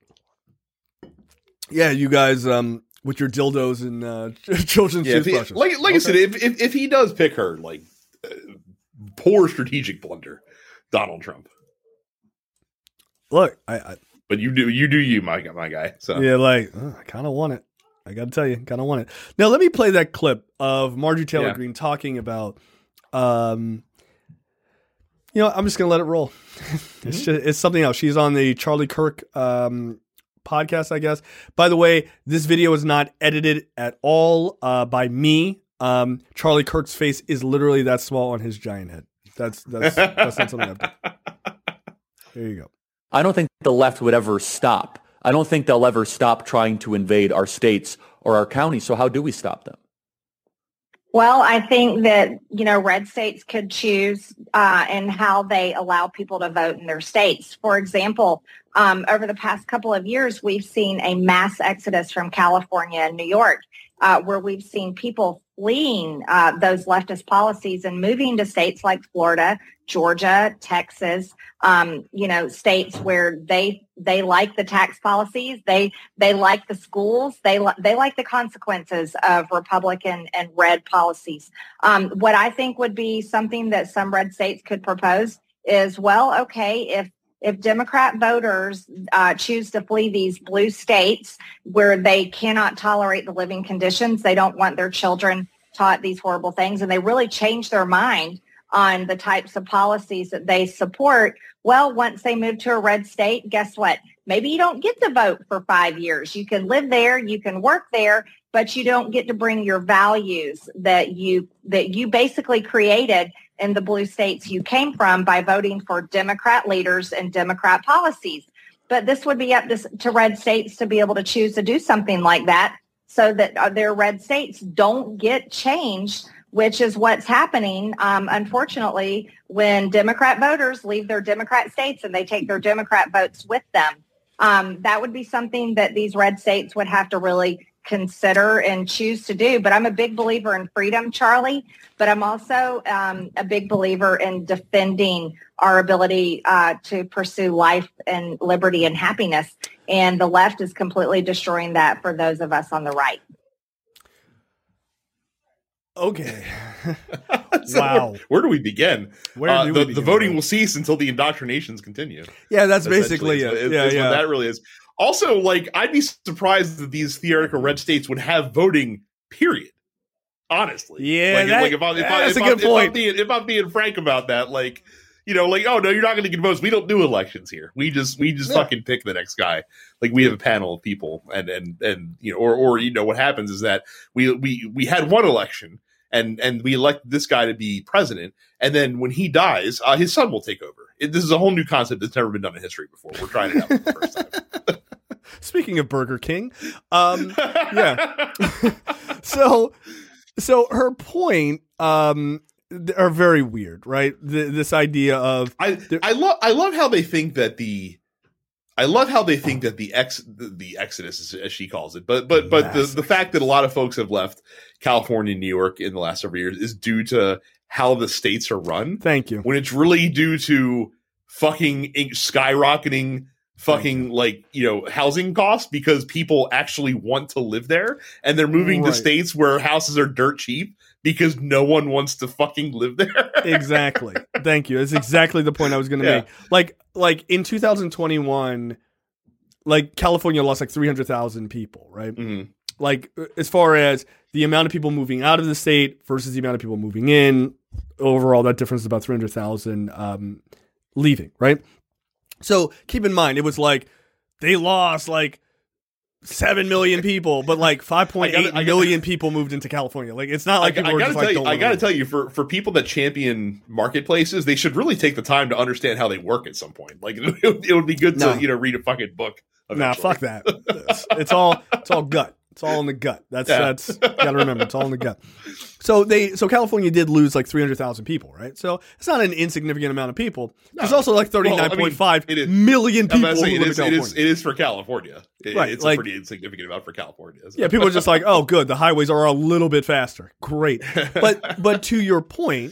Yeah, you guys, with your dildos and children's toothbrushes. Like I said, if he does pick her, like poor strategic blunder, Donald Trump. Look, but you do my guy. So yeah, like I kind of want it. I got to tell you, kind of want it. Now let me play that clip of Marjorie Taylor Greene talking about. I'm just gonna let it roll. It's something else. She's on the Charlie Kirk podcast, I guess. By the way, this video is not edited at all by me. Charlie Kirk's face is literally that small on his giant head. That's not something I've done. There you go. I don't think the left would ever stop. I don't think they'll ever stop trying to invade our states or our counties. So how do we stop them? Well, I think that, red states could choose in how they allow people to vote in their states. For example, over the past couple of years, we've seen a mass exodus from California and New York, where we've seen people fleeing those leftist policies and moving to states like Florida, Georgia, Texas, states where they like the tax policies, they like the schools, they like the consequences of Republican and red policies. What I think would be something that some red states could propose is, well, okay, if Democrat voters choose to flee these blue states where they cannot tolerate the living conditions, they don't want their children taught these horrible things, and they really change their mind on the types of policies that they support, well, once they move to a red state, guess what? Maybe you don't get to vote for 5 years. You can live there, you can work there, but you don't get to bring your values that you basically created in the blue states you came from by voting for Democrat leaders and Democrat policies. But this would be up to red states to be able to choose to do something like that so that their red states don't get changed, which is what's happening, unfortunately, when Democrat voters leave their Democrat states and they take their Democrat votes with them. That would be something that these red states would have to really consider and choose to do. But I'm a big believer in freedom, Charlie, but I'm also a big believer in defending our ability to pursue life and liberty and happiness. And the left is completely destroying that for those of us on the right. Okay. So wow. Where do we begin? The voting will cease until the indoctrinations continue. Yeah, that's basically it. What that really is. Also, I'd be surprised that these theoretical red states would have voting, period. Honestly. Yeah, that's a good point. If I'm being frank about that, oh no, you're not going to get votes. We don't do elections here. We just fucking pick the next guy. We have a panel of people, and what happens is that we had one election, and we elect this guy to be president, and then when he dies, his son will take over. This is a whole new concept that's never been done in history before. We're trying it out for the first time. Speaking of Burger King, yeah. So her point are very weird, right? This idea of I love how they think that the exodus, as she calls it, but the fact that a lot of folks have left California and New York in the last several years is due to how the states are run. Thank you. When it's really due to fucking skyrocketing housing costs because people actually want to live there, and they're moving to states where houses are dirt cheap because no one wants to fucking live there. Exactly. Thank you. That's exactly the point I was going to make. Like in 2021, California lost 300,000 people, right? Mm-hmm. As far as the amount of people moving out of the state versus the amount of people moving in, overall that difference is about 300,000 leaving, right? So keep in mind, it was they lost 7 million people, but 5.8 million people moved into California. It's not like people were just I gotta tell you, for people that champion marketplaces, they should really take the time to understand how they work at some point. It would be good to read a fucking book. Nah, fuck that. It's all gut. It's all in the gut. That's gotta remember. It's all in the gut. So California did lose like 300,000 people, right? So it's not an insignificant amount of people. There's also like 39.5 million people who live in California. It is for California. Right, It's like, a pretty insignificant amount for California. So. Yeah, people are just like, oh, good. The highways are a little bit faster. Great. But to your point,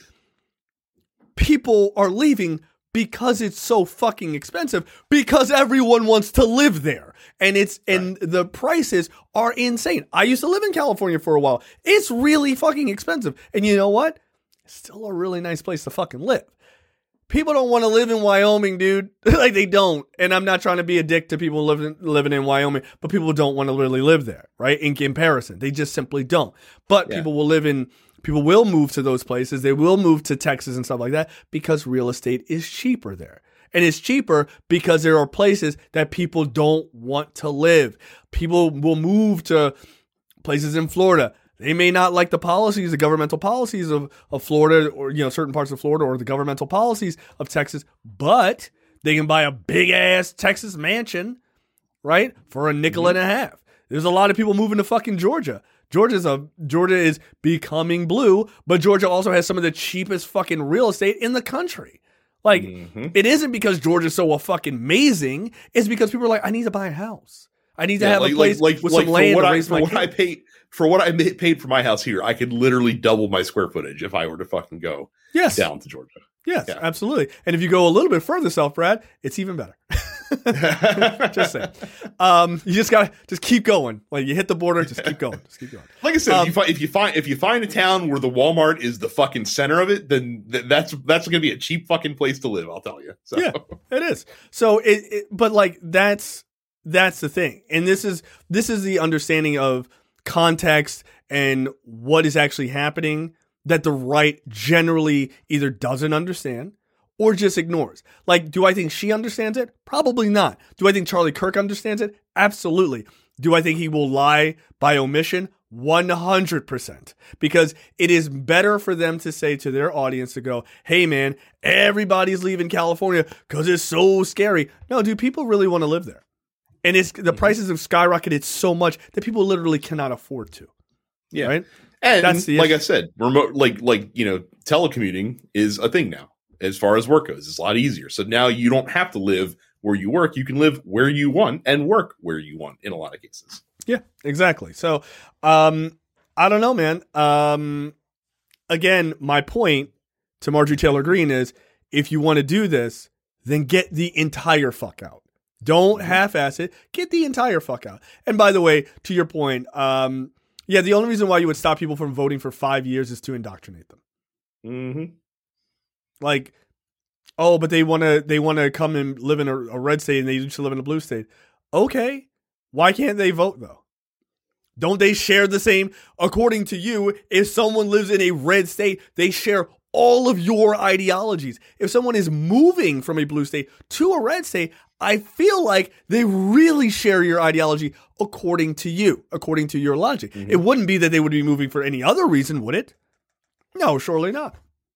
people are leaving because it's so fucking expensive, because everyone wants to live there. And and the prices are insane. I used to live in California for a while. It's really fucking expensive. And you know what? It's still a really nice place to fucking live. People don't want to live in Wyoming, dude. Like, they don't. And I'm not trying to be a dick to people living in Wyoming, but people don't want to really live there, right? In comparison, they just simply don't. But people will move to those places. They will move to Texas and stuff like that because real estate is cheaper there. And it's cheaper because there are places that people don't want to live. People will move to places in Florida. They may not like the policies, the governmental policies of Florida, or, you know, certain parts of Florida, or the governmental policies of Texas, but they can buy a big ass Texas mansion, right, for a nickel and a half. There's a lot of people moving to fucking Georgia. Georgia is becoming blue, but Georgia also has some of the cheapest fucking real estate in the country. Like, it isn't because Georgia's so fucking amazing. It's because people are like, I need to buy a house. I need to have a place with some land to raise my kid. For what I paid for my house here, I could literally double my square footage if I were to fucking go down to Georgia. Yes, absolutely. And if you go a little bit further south, Brad, it's even better. Just saying. You just gotta keep going. Like, you hit the border, just keep going. Just keep going. Like I said, if you find a town where the Walmart is the fucking center of it, then that's gonna be a cheap fucking place to live. I'll tell you. So. Yeah, it is. So but like that's the thing, and this is the understanding of context and what is actually happening that the right generally either doesn't understand or just ignores. Like, do I think she understands it? Probably not. Do I think Charlie Kirk understands it? Absolutely. Do I think he will lie by omission? 100%. Because it is better for them to say to their audience to go, hey man, everybody's leaving California because it's so scary. No, dude, people really want to live there. And the prices have skyrocketed so much that people literally cannot afford to. Yeah. Right? And that's the like issue. I said, remote, telecommuting is a thing now. As far as work goes, it's a lot easier. So now you don't have to live where you work. You can live where you want and work where you want in a lot of cases. Yeah, exactly. So, I don't know, man. Again, my point to Marjorie Taylor Greene is, if you want to do this, then get the entire fuck out. Don't half-ass it. Get the entire fuck out. And by the way, to your point, the only reason why you would stop people from voting for 5 years is to indoctrinate them. Mm-hmm. Like, oh, but they want to come and live in a red state and they used to live in a blue state. Okay. Why can't they vote though? Don't they share the same? According to you, if someone lives in a red state, they share all of your ideologies. If someone is moving from a blue state to a red state, I feel like they really share your ideology according to you, according to your logic. Mm-hmm. It wouldn't be that they would be moving for any other reason, would it? No, surely not.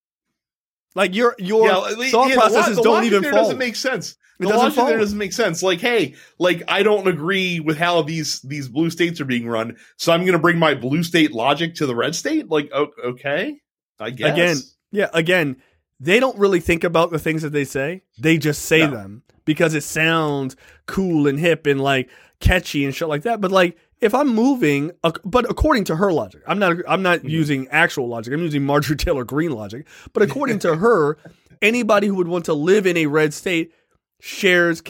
Like, your thought processes don't even there follow. Doesn't make sense. It The doesn't logic follow. there doesn't make sense. Like, hey, like, I don't agree with how these blue states are being run, so I'm going to bring my blue state logic to the red state. Like, okay, I guess. Again, they don't really think about the things that they say. They just say them because it sounds cool and hip and like catchy and shit like that. But like, if I'm moving, but according to her logic, I'm not using actual logic. I'm using Marjorie Taylor Greene logic. But according to her, anybody who would want to live in a red state has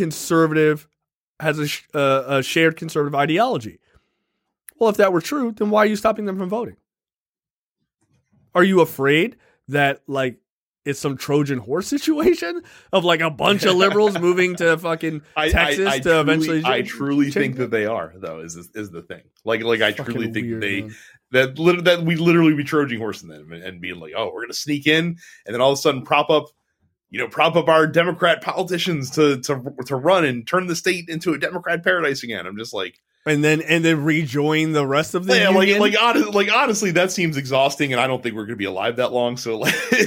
a shared conservative ideology. Well, if that were true, then why are you stopping them from voting? Are you afraid that like it's some Trojan horse situation of like a bunch of liberals moving to fucking Texas to eventually? I truly think that they are, though. Is the thing? Like I truly think weird, that we literally be Trojan horsing them and being like, oh, we're gonna sneak in, and then all of a sudden prop up our Democrat politicians to run and turn the state into a Democrat paradise again. I'm just like. And then rejoin the rest of the union? Honestly, that seems exhausting, and I don't think we're going to be alive that long. So,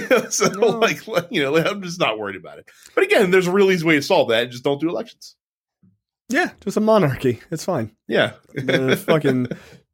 I'm just not worried about it. But again, there's a real easy way to solve that. Just don't do elections. Yeah, just a monarchy. It's fine. Yeah, Fucking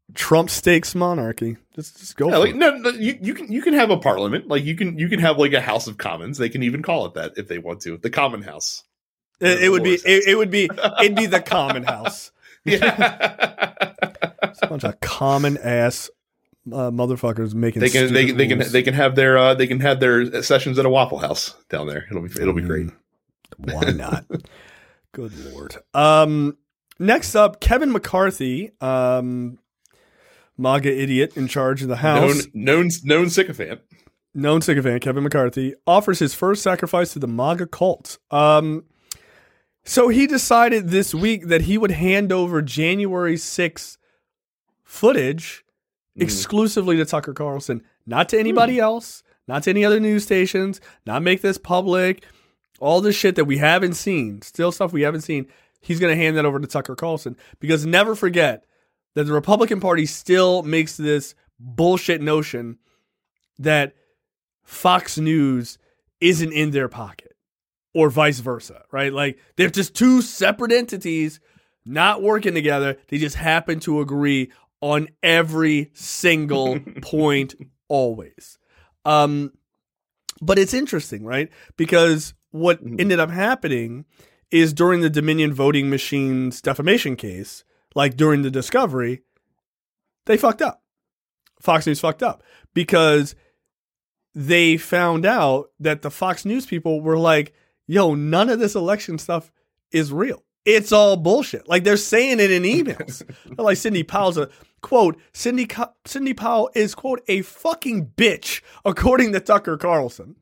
Trump stakes monarchy. Just go. Yeah, for like it. no, you can have a parliament. Like you can have like a House of Commons. They can even call it that if they want to. The Common House. It'd be the Common House. Yeah. It's a bunch of common ass motherfuckers making. They can have their sessions at a Waffle House down there. It'll be great. Why not? Good Lord. Next up, Kevin McCarthy, MAGA idiot in charge of the House. Known sycophant. Known sycophant, Kevin McCarthy, offers his first sacrifice to the MAGA cult. So he decided this week that he would hand over January 6th footage exclusively to Tucker Carlson, not to anybody else, not to any other news stations, not make this public. All this shit that we haven't seen, still stuff we haven't seen, he's going to hand that over to Tucker Carlson. Because never forget that the Republican Party still makes this bullshit notion that Fox News isn't in their pocket or vice versa, right? Like they're just two separate entities not working together. They just happen to agree on every single point always. But it's interesting, right? Because what ended up happening is during the Dominion voting machines defamation case, like during the discovery, they fucked up. Fox News fucked up because they found out that the Fox News people were like, yo, none of this election stuff is real. It's all bullshit. Like they're saying it in emails. Like Sidney Powell's a quote, Sidney Powell is, quote, a fucking bitch, according to Tucker Carlson.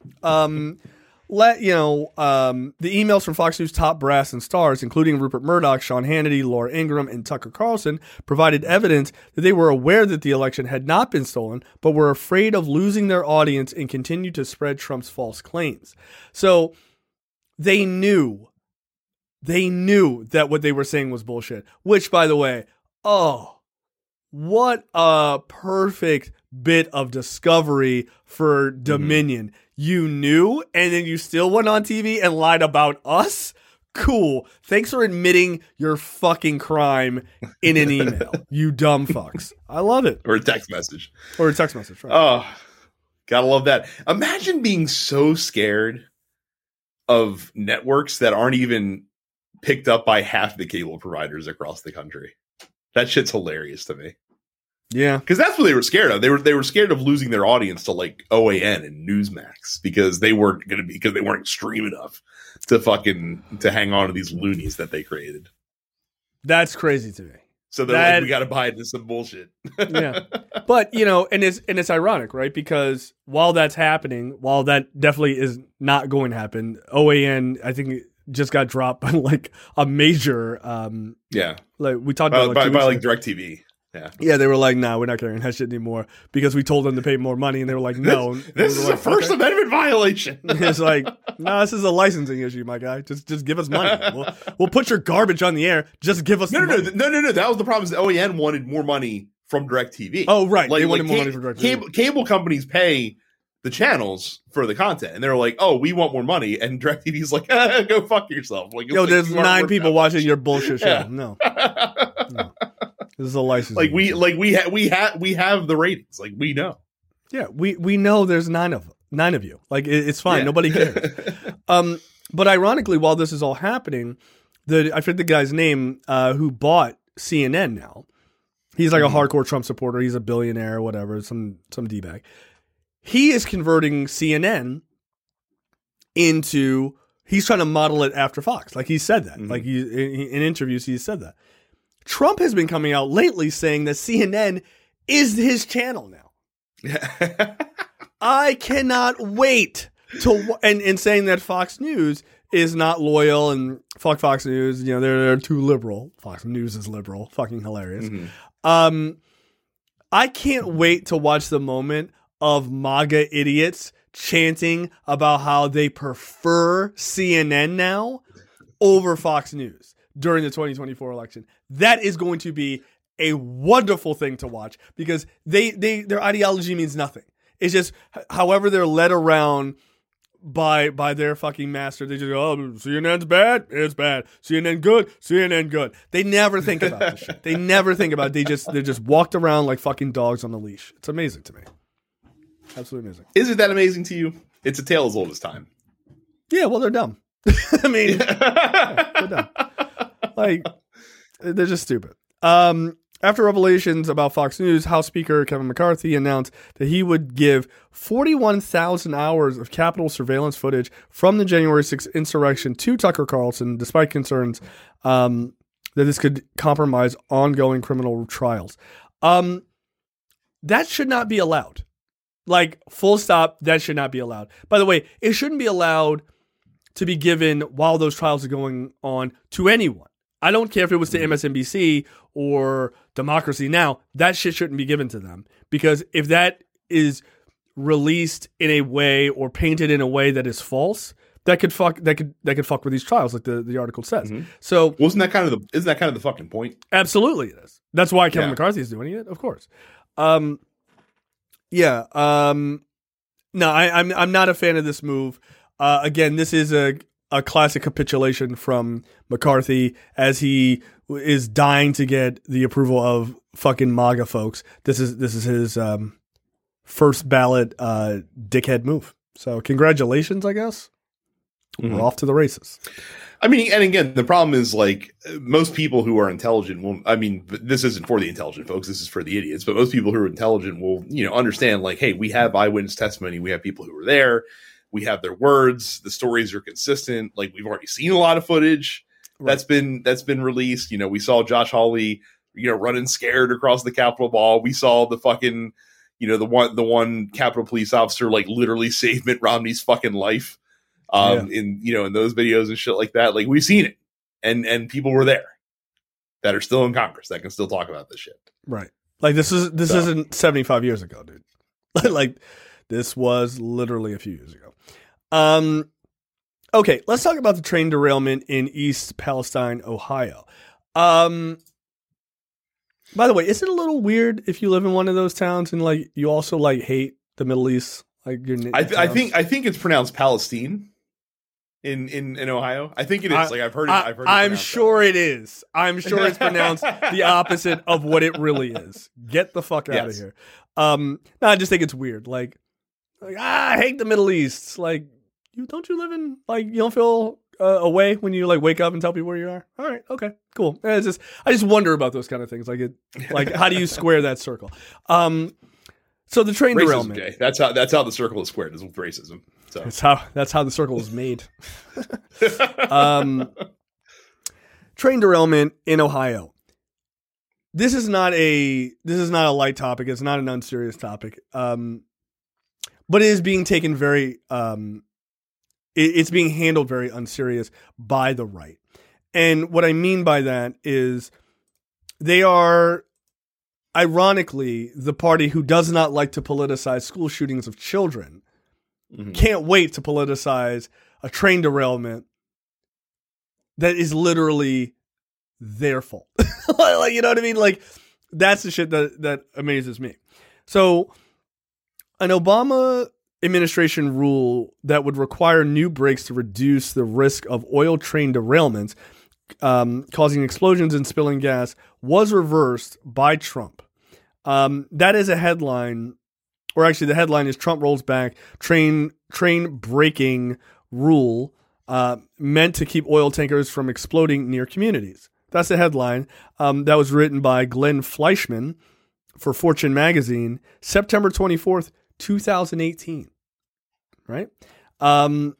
The emails from Fox News top brass and stars, including Rupert Murdoch, Sean Hannity, Laura Ingraham, and Tucker Carlson, provided evidence that they were aware that the election had not been stolen, but were afraid of losing their audience and continued to spread Trump's false claims. So they knew that what they were saying was bullshit, which, by the way, what a perfect bit of discovery for Dominion. You knew, and then you still went on TV and lied about us? Cool. Thanks for admitting your fucking crime in an email, you dumb fucks. I love it. Or a text message. Right. Oh, gotta love that. Imagine being so scared of networks that aren't even picked up by half the cable providers across the country. That shit's hilarious to me. Yeah, because that's what they were scared of. They were scared of losing their audience to like OAN and Newsmax because they weren't extreme enough to hang on to these loonies that they created. That's crazy to me. So they're like, we got to buy into some bullshit. Yeah, but it's ironic, right? Because while that's happening, while that definitely is not going to happen, OAN, I think, just got dropped by like a major. Like we talked about by DirecTV. Yeah, they were like, nah, we're not carrying that shit anymore because we told them to pay more money, and they were like, no. This is a First Amendment violation. It's like, no, this is a licensing issue, my guy. Just give us money. We'll put your garbage on the air. Just give us money. No. That was the problem. Is OAN wanted more money from DirecTV. Oh, right. They wanted more money from DirecTV. Cable companies pay the channels for the content, and they're like, oh, we want more money, and DirecTV's like, go fuck yourself. Like, there's 9 people watching your bullshit show. Yeah. No. This is a license. Like we have the ratings. Like we know. Yeah, we know there's 9 of you. Like it's fine. Yeah. Nobody cares. But ironically, while this is all happening, I forget the guy's name who bought CNN now. He's like a hardcore Trump supporter. He's a billionaire or whatever, some D-bag. He is converting CNN into. He's trying to model it after Fox. Like he said that. Like in interviews, he said that. Trump has been coming out lately saying that CNN is his channel now. I cannot wait to and saying that Fox News is not loyal and fuck Fox News. They're too liberal. Fox News is liberal. Fucking hilarious. I can't wait to watch the moment of MAGA idiots chanting about how they prefer CNN now over Fox News during the 2024 election. That is going to be a wonderful thing to watch because their ideology means nothing. It's just however they're led around by their fucking master. They just go, oh, CNN's bad, it's bad. CNN good, CNN good. They never think about this shit. They never think about it. They're just walked around like fucking dogs on a leash. It's amazing to me. Absolutely amazing. Is it that amazing to you? It's a tale as old as time. Yeah, well, they're dumb. I mean, yeah, they're dumb. Like, they're just stupid. After revelations about Fox News, House Speaker Kevin McCarthy announced that he would give 41,000 hours of Capitol surveillance footage from the January 6th insurrection to Tucker Carlson, despite concerns that this could compromise ongoing criminal trials. That should not be allowed. Like, full stop, that should not be allowed. By the way, it shouldn't be allowed to be given while those trials are going on to anyone. I don't care if it was to MSNBC or Democracy Now! That shit shouldn't be given to them. Because if that is released in a way or painted in a way that is false, that could fuck with these trials, like the article says. Mm-hmm. So isn't that kind of the fucking point? Absolutely it is. That's why Kevin McCarthy is doing it, of course. No, I'm not a fan of this move. Again, this is a classic capitulation from McCarthy as he is dying to get the approval of fucking MAGA folks. This is his first ballot dickhead move. So congratulations, I guess. Mm-hmm. We're off to the races. I mean, and again, the problem is like most people who are intelligent will, I mean, this isn't for the intelligent folks. This is for the idiots, but most people who are intelligent will, understand like, hey, we have eyewitness testimony. We have people who were there. We have their words. The stories are consistent. Like we've already seen a lot of footage that's been released. We saw Josh Hawley, running scared across the Capitol Mall. We saw the fucking, the one Capitol police officer like literally save Mitt Romney's fucking life. In those videos and shit like that. Like we've seen it, and people were there that are still in Congress that can still talk about this shit. Right. Like this isn't 75 years ago, dude. Like this was literally a few years ago. Okay, let's talk about the train derailment in East Palestine, Ohio. By the way, is it a little weird if you live in one of those towns and like you also like hate the Middle East? Like I think it's pronounced Palestine in Ohio. I think it is. I'm sure it is. I'm sure it's pronounced the opposite of what it really is. Get the fuck out of here. No, I just think it's weird. Like I hate the Middle East. Like you live in you don't feel away when you like wake up and tell people where you are. All right, okay, cool. I just wonder about those kind of things. Like how do you square that circle? So the train derailment. Jay. That's how the circle is squared is with racism. So that's how the circle is made. Train derailment in Ohio. This is not a light topic. It's not an unserious topic. But it is being taken very. It's being handled very unserious by the right, and what I mean by that is they are. Ironically, the party who does not like to politicize school shootings of children can't wait to politicize a train derailment that is literally their fault. Like, you know what I mean? Like, that's the shit that amazes me. So, an Obama administration rule that would require new brakes to reduce the risk of oil train derailments causing explosions and spilling gas was reversed by Trump. That is a headline, or actually the headline is Trump rolls back train braking rule meant to keep oil tankers from exploding near communities. That's the headline. That was written by Glenn Fleischman for Fortune magazine, September 24th, 2018. Right? The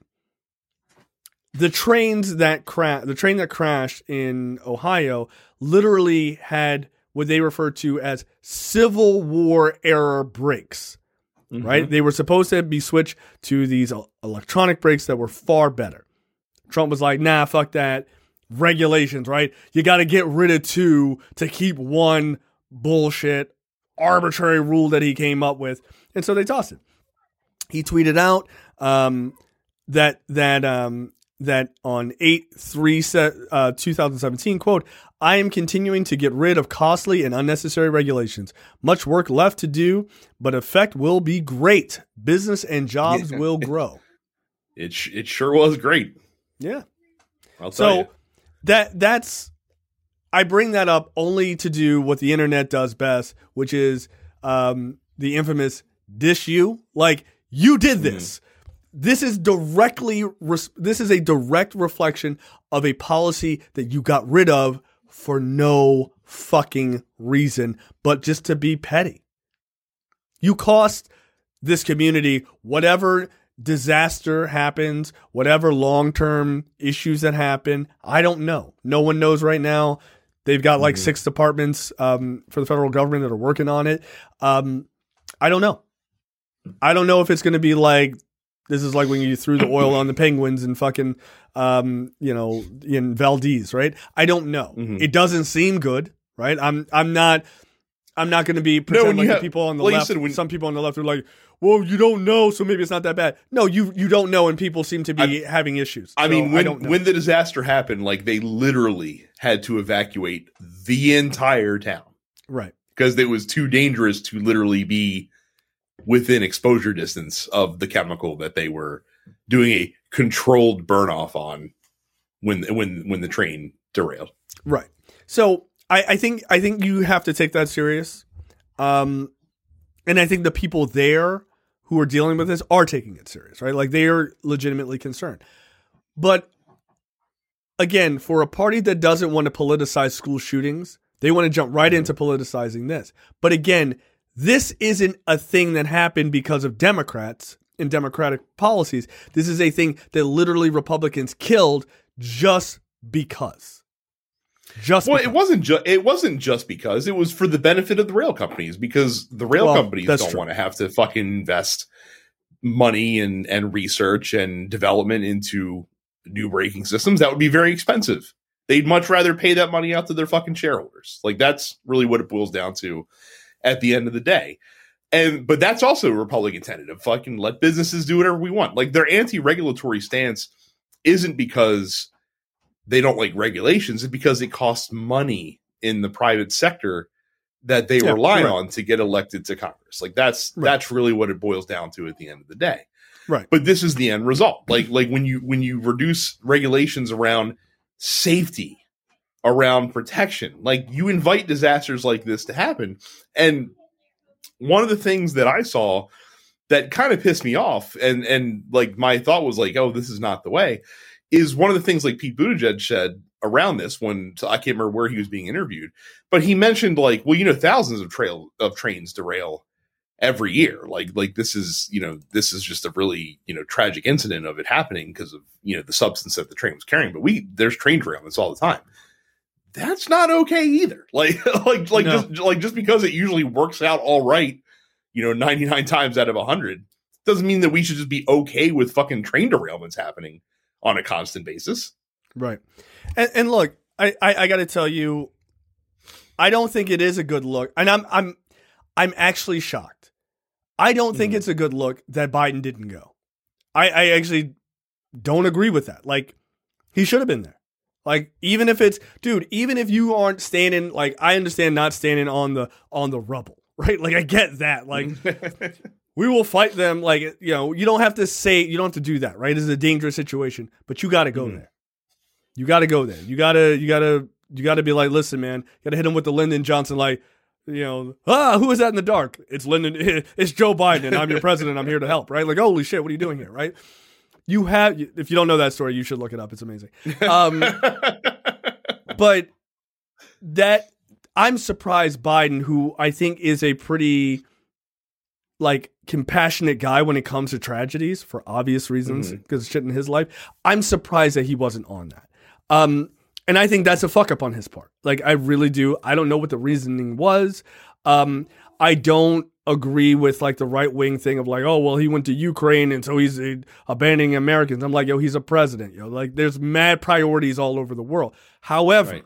train that crashed in Ohio literally had what they refer to as Civil War era brakes, right? They were supposed to be switched to these electronic brakes that were far better. Trump was like, nah, fuck that. Regulations, right? You got to get rid of two to keep one bullshit arbitrary rule that he came up with. And so they tossed it. He tweeted out that on 8/3/2017, quote, I am continuing to get rid of costly and unnecessary regulations. Much work left to do, but effect will be great. Business and jobs will grow. It sure was great. Yeah. I'll tell you. That's I bring that up only to do what the internet does best, which is the infamous dish you. Like, you did this. This is this is a direct reflection of a policy that you got rid of for no fucking reason, but just to be petty. You cost this community whatever disaster happens, whatever long-term issues that happen. I don't know. No one knows right now. They've got like 6 departments for the federal government that are working on it. I don't know. I don't know if it's going to be like, this is like when you threw the oil on the penguins in fucking, in Valdez, right? I don't know. It doesn't seem good, right? I'm not going to be pretending the people on the left. Some people on the left are like, well, you don't know, so maybe it's not that bad. No, you don't know, and people seem to be having issues. I mean, when the disaster happened, like, they literally had to evacuate the entire town, right? Because it was too dangerous to literally be within exposure distance of the chemical that they were doing a controlled burn off on when the train derailed. Right. So I think you have to take that serious. And I think the people there who are dealing with this are taking it serious, right? Like, they are legitimately concerned. But again, for a party that doesn't want to politicize school shootings, they want to jump right into politicizing this. But again, this isn't a thing that happened because of Democrats and Democratic policies. This is a thing that literally Republicans killed just because. It wasn't just because. It was for the benefit of the rail companies, because the rail companies don't want to have to fucking invest money and research and development into new braking systems. That would be very expensive. They'd much rather pay that money out to their fucking shareholders. Like, that's really what it boils down to at the end of the day. But that's also Republican tentative. Fucking let businesses do whatever we want. Like, their anti-regulatory stance isn't because they don't like regulations, it's because it costs money in the private sector that they rely on to get elected to Congress. Like, that's really what it boils down to at the end of the day. Right. But this is the end result. Like when you reduce regulations around safety, around protection, like, you invite disasters like this to happen. And one of the things that I saw that kind of pissed me off, and like, my thought was like, oh, this is not the way, is one of the things like Pete Buttigieg said around this, when I can't remember where he was being interviewed, but he mentioned, like, well, thousands of trains derail every year. Like this is just a really, tragic incident of it happening because of, the substance that the train was carrying. But there's train derailments all the time. That's not okay either. Just because it usually works out all right, 99 times out of 100, doesn't mean that we should just be okay with fucking train derailments happening on a constant basis. Right. And look, I got to tell you, I don't think it is a good look. And I'm actually shocked. I don't think it's a good look that Biden didn't go. I actually don't agree with that. Like, he should have been there. Like, even if you aren't standing, like, I understand not standing on the rubble, right? Like, I get that. Like, we will fight them. Like, you don't have to do that, right? It's a dangerous situation, but you got to go there. You got to go there. You got to be like, listen, man, you got to hit him with the Lyndon Johnson, like, who is that in the dark? It's Lyndon. It's Joe Biden, and I'm your president. I'm here to help, right? Like, holy shit, what are you doing here, right? If you don't know that story, you should look it up. It's amazing. But I'm surprised Biden, who I think is a pretty, like, compassionate guy when it comes to tragedies for obvious reasons, because shit in his life. I'm surprised that he wasn't on that. And I think that's a fuck up on his part. Like, I really do. I don't know what the reasoning was. I don't agree with, like, the right wing thing of, like, oh, well, he went to Ukraine and so he's abandoning Americans. I'm like, yo, he's a president. Like, there's mad priorities all over the world. However,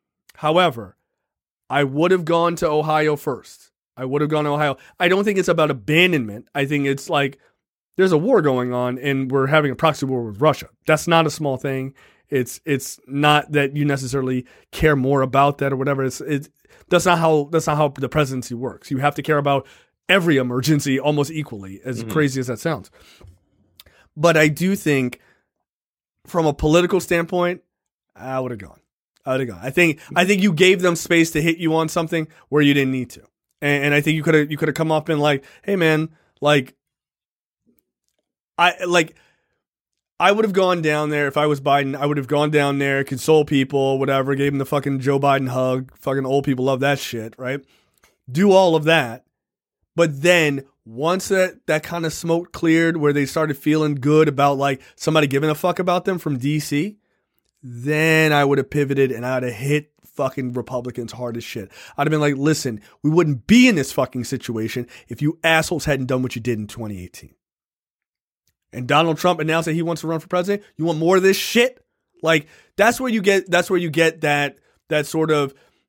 I would have gone to Ohio first. I don't think it's about abandonment. I think it's like, there's a war going on and we're having a proxy war with Russia. That's not a small thing. It's not that you necessarily care more about that or whatever. That's not how the presidency works. You have to care about every emergency almost equally, as crazy as that sounds. But I do think from a political standpoint, I would have gone. I think you gave them space to hit you on something where you didn't need to. And I think you could have come up and like, hey man, like I would have gone down there if I was Biden. I would have gone down there, console people, whatever, gave them the fucking Joe Biden hug. Fucking old people love that shit, right? Do all of that. But then once that kind of smoke cleared where they started feeling good about like somebody giving a fuck about them from DC, then I would have pivoted and I'd have hit fucking Republicans hard as shit. I'd have been like, listen, we wouldn't be in this fucking situation if you assholes hadn't done what you did in 2018. And Donald Trump announced that he wants to run for president. You want more of this shit? Like that's where you get that sort of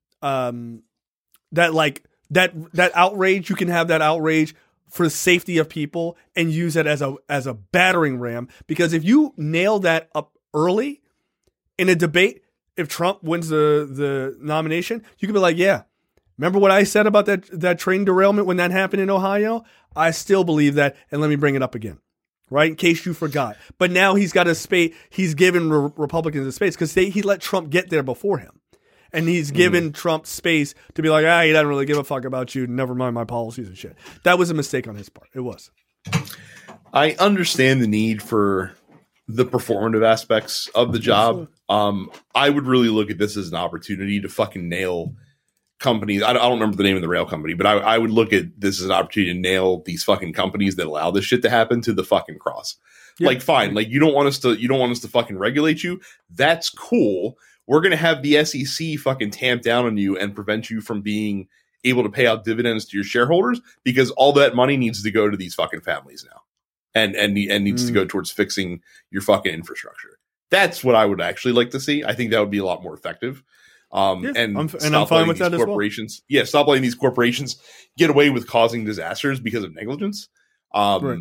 that outrage. You can have that outrage for the safety of people and use it as a battering ram, because if you nail that up early in a debate, if Trump wins the nomination, you can be like, yeah, remember what I said about that train derailment when that happened in Ohio? I still believe that, and let me bring it up again, right? In case you forgot. But now he's got a space. He's given Republicans a space because he let Trump get there before him. And he's given Trump space to be like, he doesn't really give a fuck about you. Never mind my policies and shit. That was a mistake on his part. It was. I understand the need for the performative aspects of the job. I would really look at this as an opportunity to fucking nail companies. I don't remember the name of the rail company, but I would look at this as an opportunity to nail these fucking companies that allow this shit to happen to the fucking cross. Yeah. Like, fine. Like, you don't want us to fucking regulate you. That's cool. We're going to have the SEC fucking tamp down on you and prevent you from being able to pay out dividends to your shareholders, because all that money needs to go to these fucking families now. And needs to go towards fixing your fucking infrastructure. That's what I would actually like to see. I think that would be a lot more effective. I'm fine with that as well. Yeah, stop letting these corporations get away with causing disasters because of negligence. Right.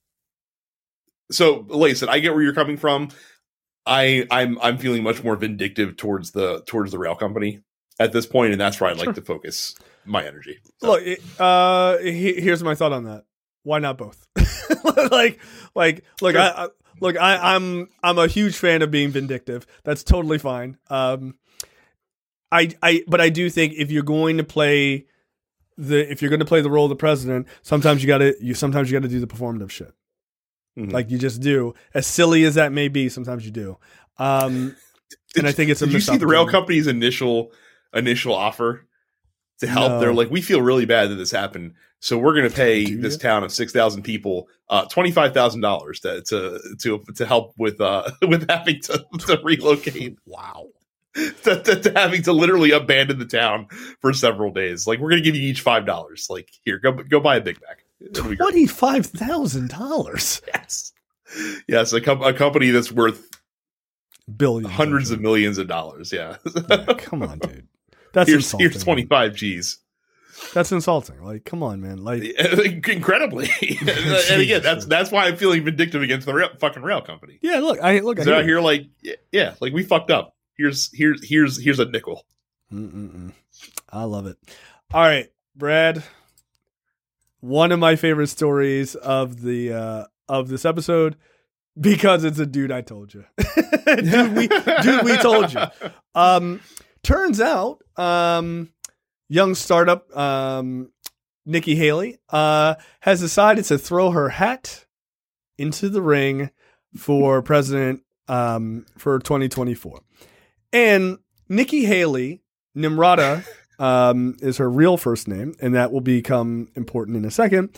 So, like I said, I get where you're coming from. I'm feeling much more vindictive towards the rail company at this point, and that's where I'd like to focus my energy. So. Look, here's my thought on that. Why not both? Look, sure. I'm a huge fan of being vindictive. That's totally fine. But I do think if you're going to play the role of the president, sometimes you gotta do the performative shit. Mm-hmm. Like you just do. As silly as that may be, sometimes you do. And I think it's a Did you see the rail company's initial offer to help? No. They're like, we feel really bad that this happened, so we're going to pay this town of 6,000 people $25,000 to help with having to relocate. Wow. to having to literally abandon the town for several days. Like, we're going to give you each $5. Like, here, go buy a Big Mac. $25,000. Yes, a company that's worth billions, hundreds of millions of dollars. Yeah. Come on, dude. That's here's 25 G's. That's insulting. Like, come on, man. Like, incredibly. And again, that's why I'm feeling vindictive against the fucking rail company. Yeah, look. They're out here like, yeah, like we fucked up. Here's a nickel. I love it. All right, Brad. One of my favorite stories of this episode, because it's a dude I told you. dude, we told you. Turns out, young startup Nikki Haley has decided to throw her hat into the ring for president for 2024. And Nikki Haley, Nimrata, is her real first name, and that will become important in a second,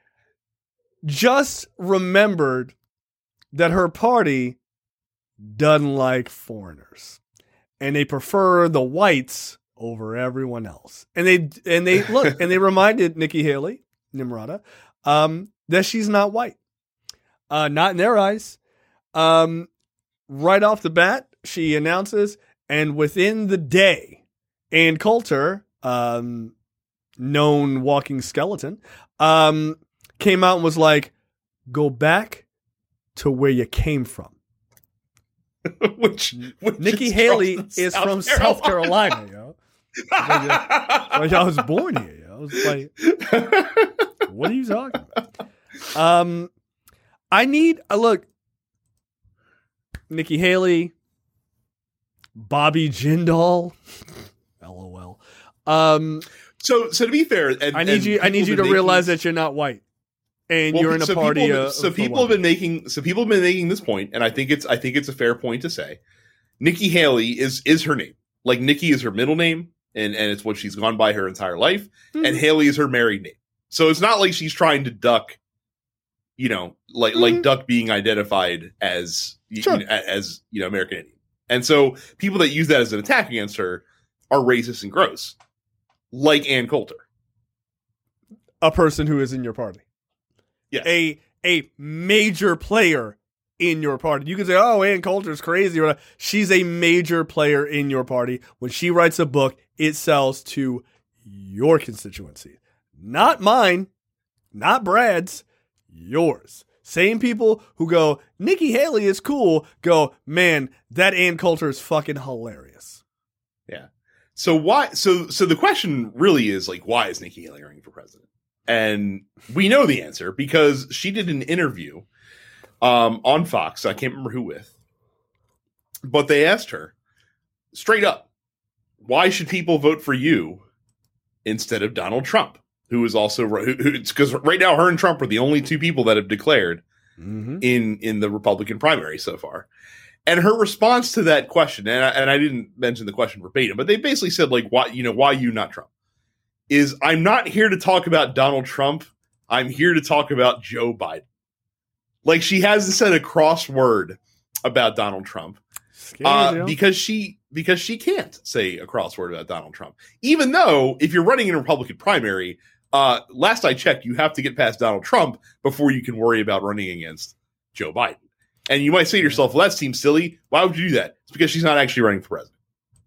just remembered that her party doesn't like foreigners, and they prefer the whites over everyone else. And they look, and they reminded Nikki Haley, Nimrata, that she's not white, not in their eyes. Right off the bat, she announces, and within the day, Ann Coulter, known walking skeleton, came out and was like, go back to where you came from. which Nikki Haley is from South Carolina, yo. Like, I was born here, yo. I was like, what are you talking about? I need look. Nikki Haley, Bobby Jindal, LOL. So to be fair, I need you to realize that you're not white, and you're in a party. People have been making this point, and I think it's a fair point to say. Nikki Haley is her name. Like Nikki is her middle name, and it's what she's gone by her entire life, and Haley is her married name. So it's not like she's trying to duck, like duck being identified as American Indian. And so people that use that as an attack against her are racist and gross, like Ann Coulter, a person who is in your party. Yes. A major player in your party. You can say, "Oh, Ann Coulter's crazy," or she's a major player in your party. When she writes a book, it sells to your constituency, not mine, not Brad's, yours. Same people who go, Nikki Haley is cool, go, man, that Ann Coulter is fucking hilarious. Yeah. So why? So the question really is like, why is Nikki Haley running for president? And we know the answer because she did an interview on Fox. I can't remember who with, but they asked her straight up, why should people vote for you instead of Donald Trump? Who is also because right now her and Trump are the only two people that have declared in the Republican primary so far. And her response to that question, and I didn't mention the question verbatim, but they basically said like, why you, not Trump? Is I'm not here to talk about Donald Trump. I'm here to talk about Joe Biden. Like she hasn't said a crossword about Donald Trump because she can't say a crossword about Donald Trump. Even though if you're running in a Republican primary, last I checked, you have to get past Donald Trump before you can worry about running against Joe Biden. And you might say to yourself, well, that seems silly. Why would you do that? It's because she's not actually running for president.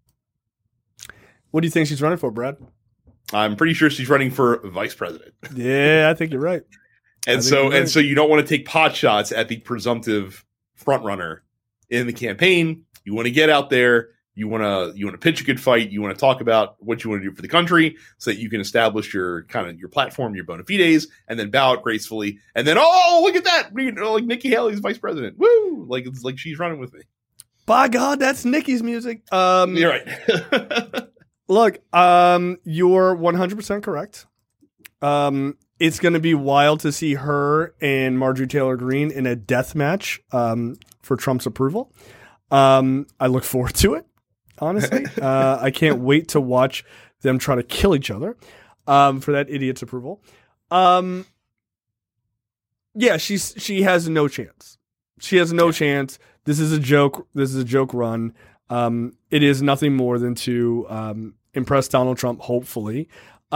What do you think she's running for, Brad? I'm pretty sure she's running for vice president. Yeah, I think you're right. And so you don't want to take pot shots at the presumptive front runner in the campaign. You want to get out there. You want to pitch a good fight. You want to talk about what you want to do for the country so that you can establish your platform, your bona fides, and then bow out gracefully. And then, oh, look at that. Like Nikki Haley's vice president. Woo. Like, it's like she's running with me. By God, that's Nikki's music. You're right. Look, you're 100% correct. It's going to be wild to see her and Marjorie Taylor Greene in a death match for Trump's approval. I look forward to it, honestly. I can't wait to watch them try to kill each other for that idiot's approval. Yeah, she has no chance. She has no chance. This is a joke. This is a joke run. It is nothing more than to impress Donald Trump, hopefully.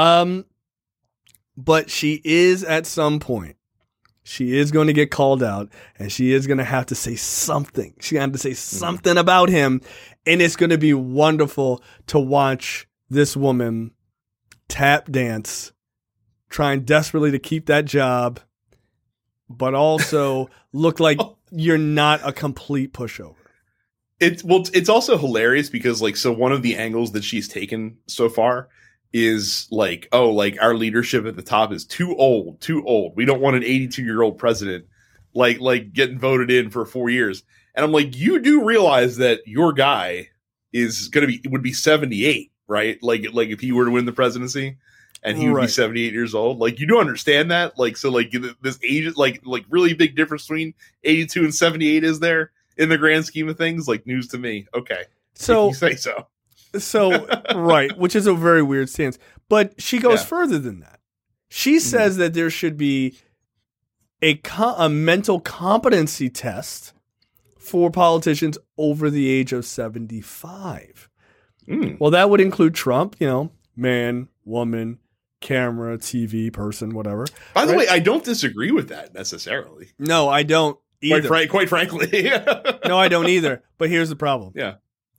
But she is at some point. She is going to get called out, and she is going to have to say something. She has to say something about him, and it's going to be wonderful to watch this woman tap dance, trying desperately to keep that job, but also look like you're not a complete pushover. It's also hilarious because so one of the angles that she's taken so far is like, oh, like our leadership at the top is too old. We don't want an 82-year-old president like getting voted in for 4 years. And I'm like, you do realize that your guy would be 78, right? Like if he were to win the presidency and he would be 78 years old. Like you do understand that? This age, like really big difference between 82 and 78 is there in the grand scheme of things? Like news to me. Okay. So you say so. So, right, which is a very weird stance. But she goes further than that. She says that there should be a mental competency test for politicians over the age of 75. Well, that would include Trump, man, woman, camera, TV, person, whatever. By the way, I don't disagree with that necessarily. No, I don't either. Quite frankly. No, I don't either. But here's the problem. Yeah.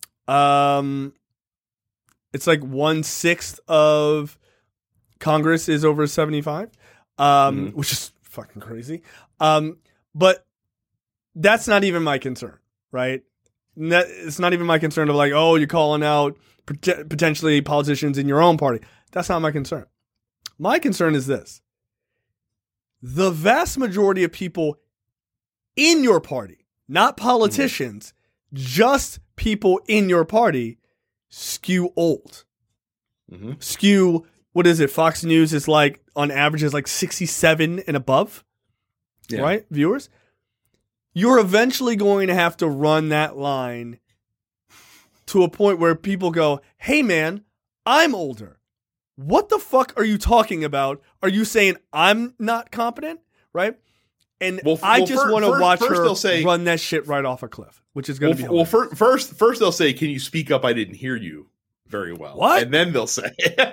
It's like 1/6 of Congress is over 75, which is fucking crazy. But that's not even my concern, right? It's not even my concern of like, oh, you're calling out potentially politicians in your own party. That's not my concern. My concern is this. The vast majority of people in your party, not politicians, just people in your party skew old. Skew, what is it? Fox News is like, on average, is like 67 and above, right? Viewers. You're eventually going to have to run that line to a point where people go, hey man, I'm older. What the fuck are you talking about? Are you saying I'm not competent? Right? And I just want to watch her run that shit right off a cliff, which is going to be hilarious. Well, first they'll say, can you speak up? I didn't hear you very well. What? And then they'll say,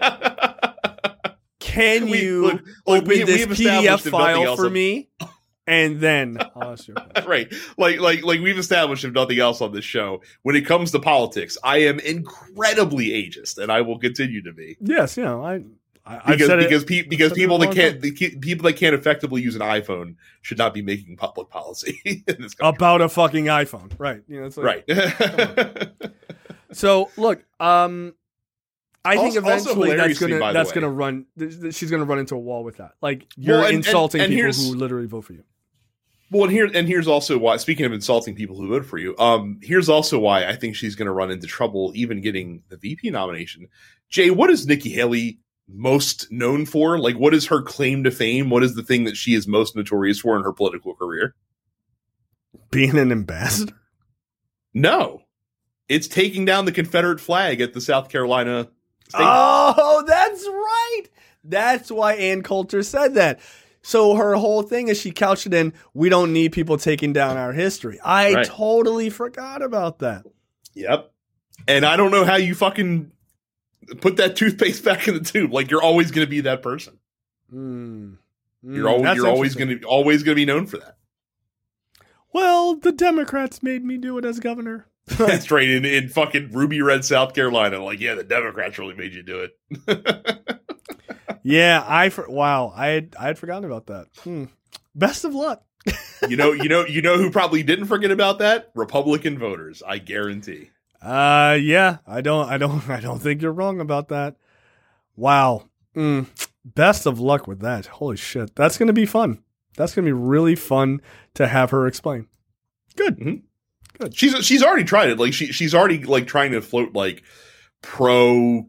can you open this PDF file for me? And then, right, like we've established, if nothing else on this show, when it comes to politics, I am incredibly ageist, and I will continue to be. Yes, you know, because people that can't effectively use an iPhone should not be making public policy in this country. About a fucking iPhone, right? You know, it's like, right. So look, I think eventually that's gonna run. She's gonna run into a wall with that. Like, you're insulting people who literally vote for you. Well, and here's also why. Speaking of insulting people who vote for you, here's also why I think she's going to run into trouble even getting the VP nomination. Jay, what is Nikki Haley most known for? Like, what is her claim to fame? What is the thing that she is most notorious for in her political career? Being an ambassador? No, it's taking down the Confederate flag at the South Carolina State. Oh, that's right. That's why Ann Coulter said that. So her whole thing is she couched it in, we don't need people taking down our history. I totally forgot about that. Yep. And I don't know how you fucking put that toothpaste back in the tube. Like, you're always going to be that person. You're always going to be known for that. Well, the Democrats made me do it as governor. That's right. In fucking ruby red South Carolina. Like, yeah, the Democrats really made you do it. Yeah, I had forgotten about that. Best of luck. you know who probably didn't forget about that? Republican voters, I guarantee. Yeah, I don't think you're wrong about that. Wow. Best of luck with that. Holy shit. That's going to be fun. That's going to be really fun to have her explain. Good. Mm-hmm. Good. She's already tried it. Like, she's already like trying to float like pro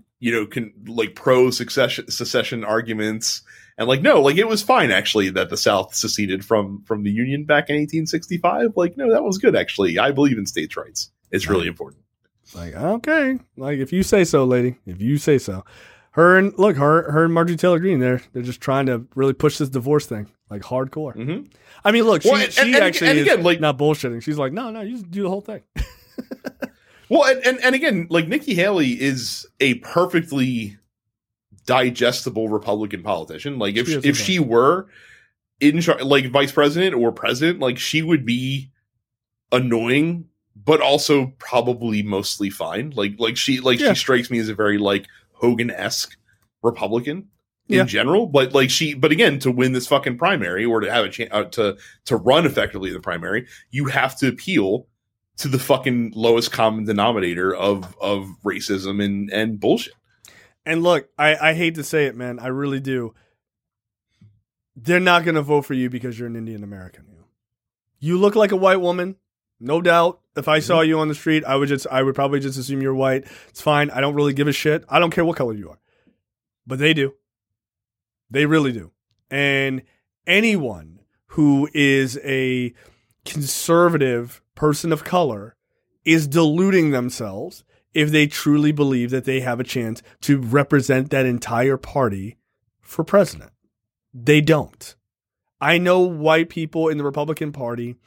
secession arguments, and like, no, like, it was fine actually that the South seceded from the Union back in 1865. Like, no, that was good actually. I believe in states' rights. It's really important. Like, okay, like, if you say so, lady, if you say so. Her and Marjorie Taylor Greene, they're just trying to really push this divorce thing like hardcore. Mm-hmm. I mean, look, she actually is like, not bullshitting. She's like, no, you just do the whole thing. Well, and again, like, Nikki Haley is a perfectly digestible Republican politician. Like, if she were in like vice president or president, like, she would be annoying, but also probably mostly fine. She strikes me as a very like Hogan-esque Republican in general. But again, to win this fucking primary or to have a chance to run effectively in the primary, you have to appeal to the fucking lowest common denominator of racism and bullshit. And look, I hate to say it, man. I really do. They're not going to vote for you because you're an Indian American. You look like a white woman, no doubt. If I saw you on the street, I would probably just assume you're white. It's fine. I don't really give a shit. I don't care what color you are. But they do. They really do. And anyone who is a conservative person of color is deluding themselves if they truly believe that they have a chance to represent that entire party for president. They don't. I know white people in the Republican Party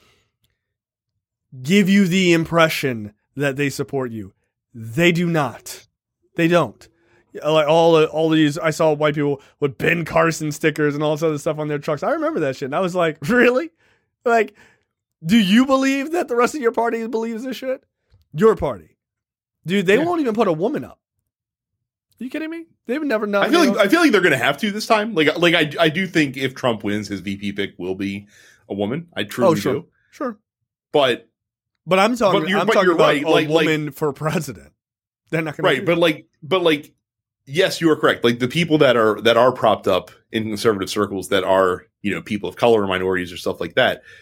give you the impression that they support you. They do not. They don't. Like all these, I saw white people with Ben Carson stickers and all this other stuff on their trucks. I remember that shit. And I was like, really? Like, do you believe that the rest of your party believes this shit? Your party. Dude, they won't even put a woman up. Are you kidding me? They would never know. I feel like they're going to have to this time. I do think if Trump wins, his VP pick will be a woman. I truly do. Sure. But I'm talking about right. a woman for president. They're not going to But yes, you are correct. Like, the people that are propped up in conservative circles that are, people of color or minorities or stuff like that,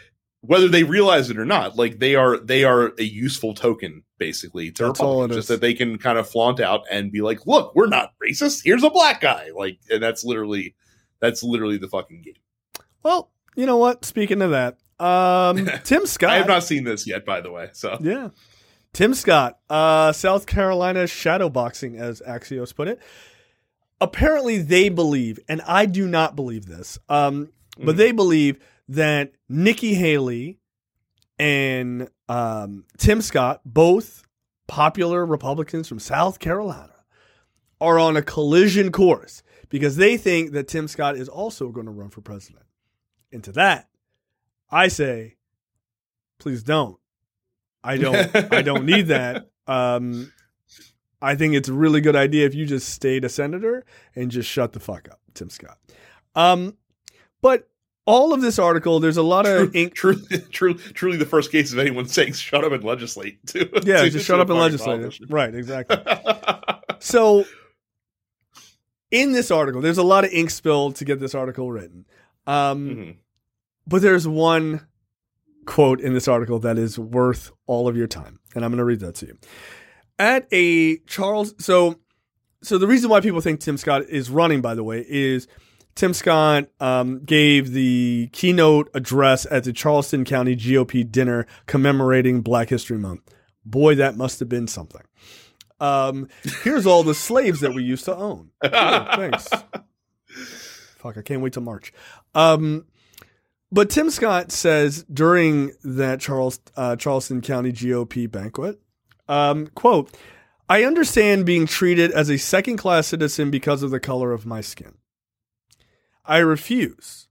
whether they realize it or not, like they are a useful token basically to That's all Republicans, it just is. that they can kind of flaunt out and be like, look, we're not racist. Here's a black guy. Like, and that's literally the fucking game. Well, you know what? Speaking of that, Tim Scott. I have not seen this yet, by the way. So yeah. Tim Scott, South Carolina shadowboxing, as Axios put it. Apparently they believe, and I do not believe this, but they believe that Nikki Haley and Tim Scott, both popular Republicans from South Carolina, are on a collision course because they think that Tim Scott is also going to run for president. And to that, I say, please don't. I don't need that. I think it's a really good idea if you just stayed a senator and just shut the fuck up, Tim Scott. But all of this article, there's a lot of ink. Truly the first case of anyone saying shut up and legislate. Just shut up and legislate. Right, exactly. So in this article, there's a lot of ink spilled to get this article written. But there's one quote in this article that is worth all of your time. And I'm going to read that to you. At a Charles, so the reason why people think Tim Scott is running, by the way, is Tim Scott gave the keynote address at the Charleston County GOP dinner commemorating Black History Month. Boy, that must have been something. Here's all the slaves that we used to own. Cool, thanks. Fuck, I can't wait till March. But Tim Scott says during that Charleston County GOP banquet, quote, I understand being treated as a second-class citizen because of the color of my skin. I refuse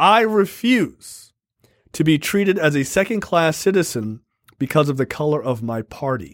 to be treated as a second-class citizen because of the color of my party.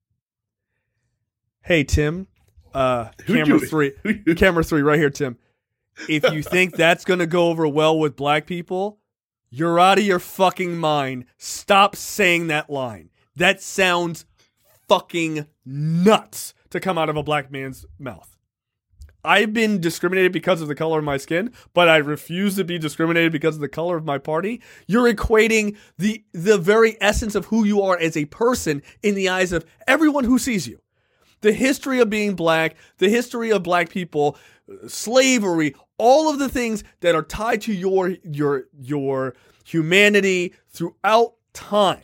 Hey, Tim, camera three right here, Tim. If you think that's going to go over well with black people, you're out of your fucking mind. Stop saying that line. That sounds fucking nuts to come out of a black man's mouth. I've been discriminated because of the color of my skin, but I refuse to be discriminated because of the color of my party. You're equating the very essence of who you are as a person in the eyes of everyone who sees you. The history of being black, the history of black people, slavery, all of the things that are tied to your humanity throughout time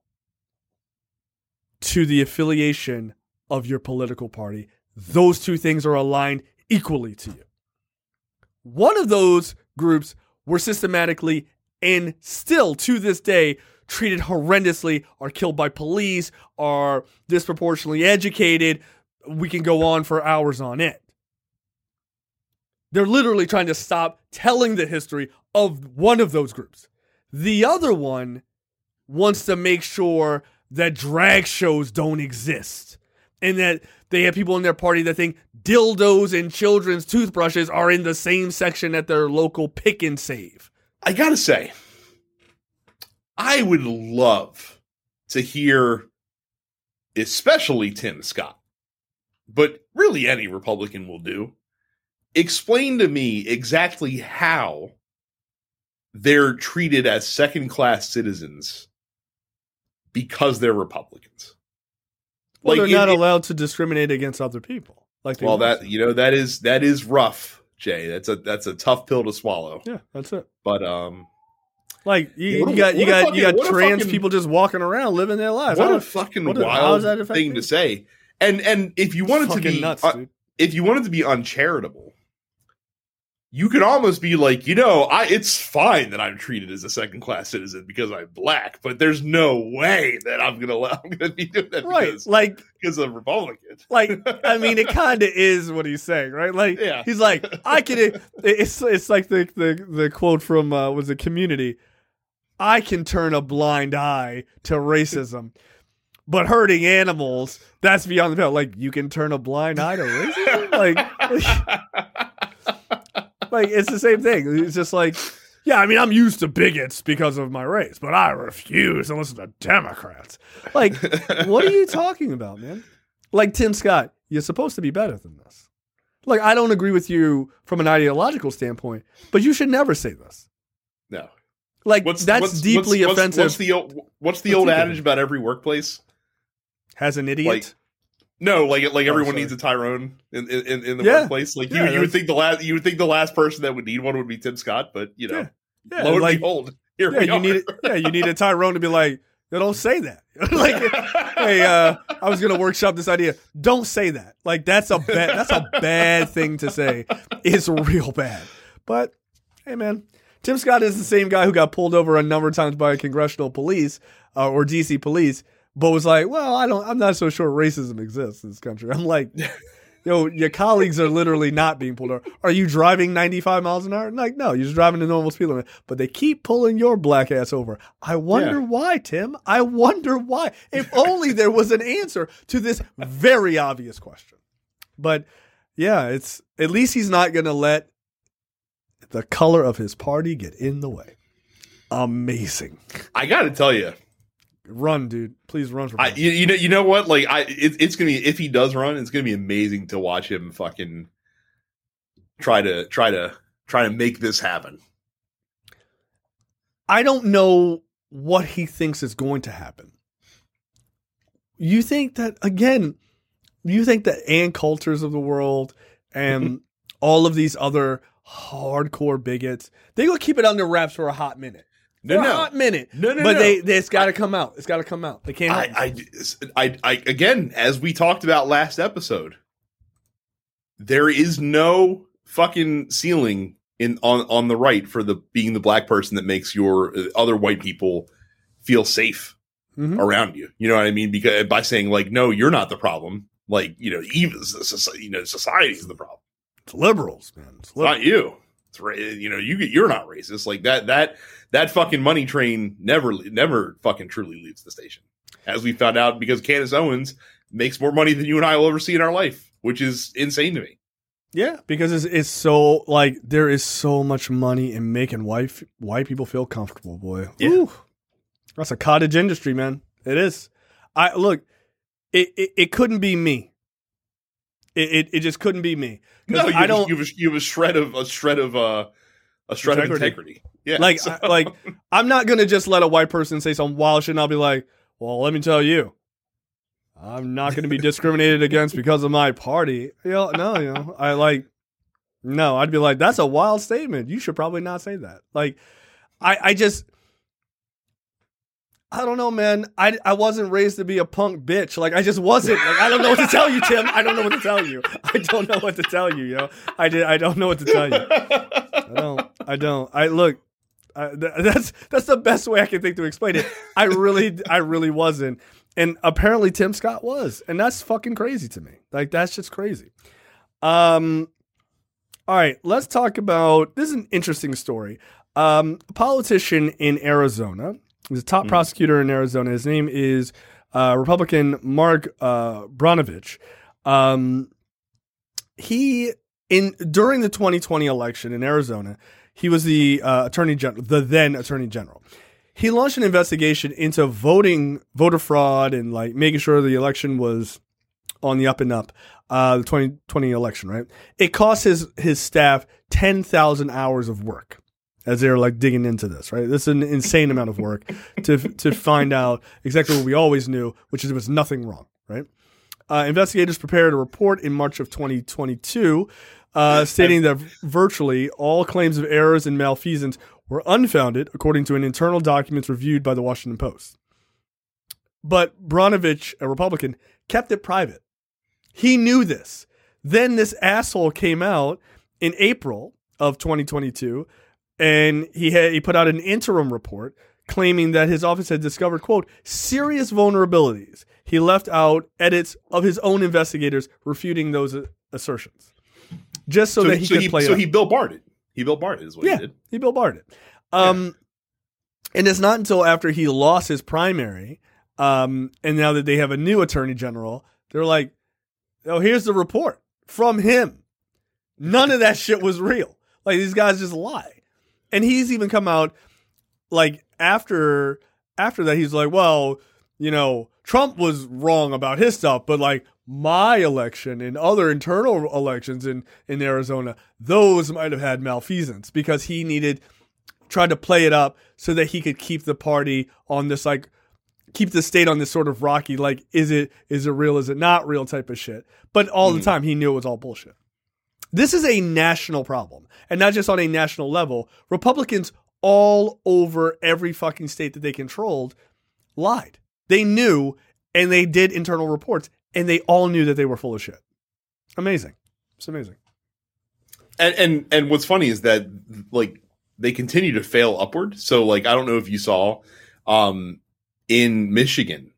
to the affiliation of your political party. Those two things are aligned equally to you. One of those groups were systematically and still to this day treated horrendously, are killed by police, are disproportionately educated. We can go on for hours on it. They're literally trying to stop telling the history of one of those groups. The other one wants to make sure that drag shows don't exist and that they have people in their party that think dildos and children's toothbrushes are in the same section at their local pick and save. I gotta say, I would love to hear, especially Tim Scott, but really any Republican will do, explain to me exactly how they're treated as second-class citizens because they're Republicans. Well, they're not allowed to discriminate against other people. That is rough, Jay. That's a tough pill to swallow. Yeah, that's it. But you got trans people just walking around living their lives. What a fucking wild thing to say. And if you wanted to be nuts, dude. If you wanted to be uncharitable, you could almost be like, it's fine that I'm treated as a second-class citizen because I'm black, but there's no way that I'm gonna be doing that because I'm Republican. It kind of is what he's saying, right? He's like, I can. It's like the quote from was it Community? I can turn a blind eye to racism, but hurting animals, that's beyond the pale. Like, you can turn a blind eye to racism? It's the same thing. It's just like, I'm used to bigots because of my race, but I refuse to listen to Democrats. What are you talking about, man? Like, Tim Scott, you're supposed to be better than this. I don't agree with you from an ideological standpoint, but you should never say this. No. Like that's deeply offensive. What's the old adage about every workplace? Has an idiot? Like, no, like everyone needs a Tyrone in the workplace. Like you would think the last person that would need one would be Tim Scott, but lo and behold, here we are. You need a Tyrone to be like, don't say that. Like, hey, I was gonna workshop this idea. Don't say that. Like that's a bad thing to say. It's real bad. But hey, man, Tim Scott is the same guy who got pulled over a number of times by congressional police or DC police, but was like, well, I'm not so sure racism exists in this country. I'm like, your colleagues are literally not being pulled over. Are you driving 95 miles an hour? I'm like, no, you're just driving the normal speed limit, but they keep pulling your black ass over. I wonder why, Tim. I wonder why. If only there was an answer to this very obvious question. But yeah, it's at least he's not going to let the color of his party get in the way. Amazing. I got to tell you. Run, dude. Please run for you know what? Like it's gonna be, if he does run, it's gonna be amazing to watch him fucking try to make this happen. I don't know what he thinks is going to happen. You think that Ann Coulters of the world and all of these other hardcore bigots, they're gonna keep it under wraps for a hot minute. Hot minute. No. But it's got to come out. It's got to come out. They can't. I again, as we talked about last episode, there is no fucking ceiling on the right for being the black person that makes your other white people feel safe around you. You know what I mean? Because by saying like, no, you're not the problem. Like, even society is the problem. It's liberals, man. It's not you. It's you're not racist. Like that fucking money train never fucking truly leaves the station. As we found out, because Candace Owens makes more money than you and I will ever see in our life, which is insane to me. Yeah, because it's so like there is so much money in making white people feel comfortable, boy. Yeah. Ooh, that's a cottage industry, man. It is. It couldn't be me. It just couldn't be me. No, you have a shred of integrity. Yeah. Like I'm not gonna just let a white person say some wild shit and I'll be like, well, let me tell you, I'm not gonna be discriminated against because of my party. No, I'd be like, that's a wild statement. You should probably not say that. Like, I don't know, man. I wasn't raised to be a punk bitch. Like, I just wasn't. Like, I don't know what to tell you, Tim. I don't know what to tell you. I don't know what to tell you, I don't know what to tell you. I don't. That's the best way I can think to explain it. I really wasn't. And apparently Tim Scott was. And that's fucking crazy to me. Like, that's just crazy. All right, let's talk about, this is an interesting story. A politician in Arizona. He's a top prosecutor in Arizona. His name is Republican Mark Brnovich. During the 2020 election in Arizona, he was the then attorney general. He launched an investigation into voter fraud and like making sure the election was on the up and up. The 2020 election, right? It cost his staff 10,000 hours of work. As they're like digging into this, right? This is an insane amount of work to find out exactly what we always knew, which is there was nothing wrong, right? Investigators prepared a report in March of 2022 stating that virtually all claims of errors and malfeasance were unfounded, according to an internal documents reviewed by the Washington Post. But Brnovich, a Republican, kept it private. He knew this. Then this asshole came out in April of 2022, and he put out an interim report claiming that his office had discovered, quote, serious vulnerabilities. He left out edits of his own investigators refuting those assertions. Just so that he could play it. So he Bill Barred it. He Bill Barred it is what he did. He Bill Barred it. And it's not until after he lost his primary, and now that they have a new attorney general, they're like, oh, here's the report from him. None of that shit was real. Like, these guys just lie. And he's even come out, like, after that, he's like, well, Trump was wrong about his stuff, but, like, my election and other internal elections in Arizona, those might have had malfeasance because he needed tried to play it up so that he could keep the party on this, like, keep the state on this sort of rocky, like, is it real, is it not real type of shit. But all the time he knew it was all bullshit. This is a national problem, and not just on a national level. Republicans all over every fucking state that they controlled lied. They knew, and they did internal reports, and they all knew that they were full of shit. Amazing. It's amazing. And what's funny is that, like, they continue to fail upward. So, like, I don't know if you saw in Michigan,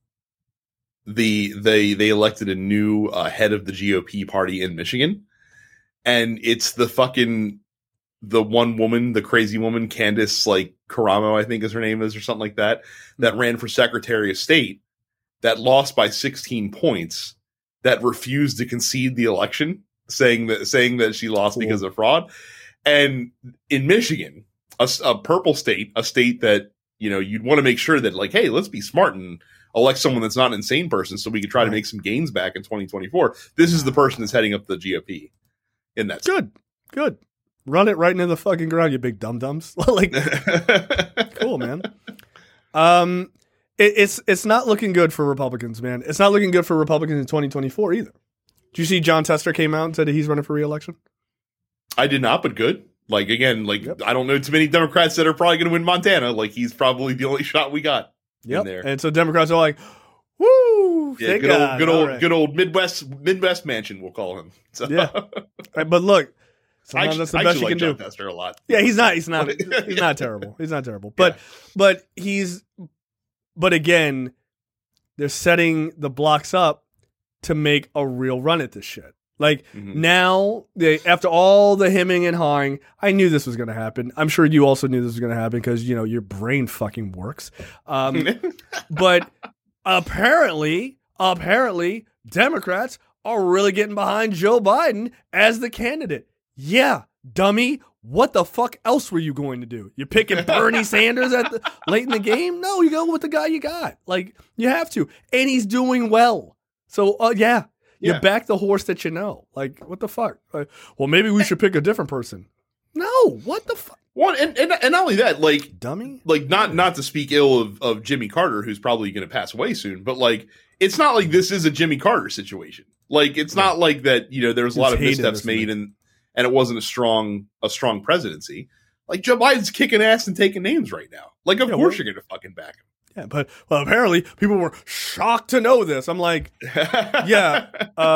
they elected a new head of the GOP party in Michigan, and it's the one woman, the crazy woman, Candace, like, Caramo, I think is her name is, or something like that, that ran for Secretary of State, that lost by 16 points, that refused to concede the election, saying that she lost because of fraud. And in Michigan, a purple state, a state that, you know, you'd want to make sure that, like, hey, let's be smart and elect someone that's not an insane person so we can try to make some gains back in 2024. This is the person that's heading up the GOP in that state. Good. Run it right into the fucking ground, you big dum-dums. Like, cool, man. It's not looking good for Republicans, man. It's not looking good for Republicans in 2024 either. Did you see John Tester came out and said that he's running for re-election? I did not, but good. Like, again, like, yep. I don't know too many Democrats that are probably going to win Montana. Like, he's probably the only shot we got in there. And so Democrats are like, woo! Yeah, good old Midwest mansion, we'll call him. So. Yeah. But look, sometimes that's the best you can do. John Tester a lot. Yeah, he's not terrible. He's not terrible. But again, they're setting the blocks up to make a real run at this shit. Like, now, after all the hemming and hawing, I knew this was going to happen. I'm sure you also knew this was going to happen because, you know, your brain fucking works. But apparently, Democrats are really getting behind Joe Biden as the candidate. Yeah, dummy. What the fuck else were you going to do? You picking Bernie Sanders late in the game? No, you go with the guy you got. Like, you have to. And he's doing well. So, you back the horse that you know. Like, what the fuck? Like, well, maybe we should pick a different person. No, what the fuck? Well, and not only that, like, dummy. Like, not to speak ill of Jimmy Carter, who's probably going to pass away soon, but, like, it's not like this is a Jimmy Carter situation. Like, it's not like that. You know, there was a lot of missteps made, and it wasn't a strong presidency. Like, Joe Biden's kicking ass and taking names right now. Like, of course you're going to fucking back him. Yeah, but apparently people were shocked to know this. I'm like, yeah.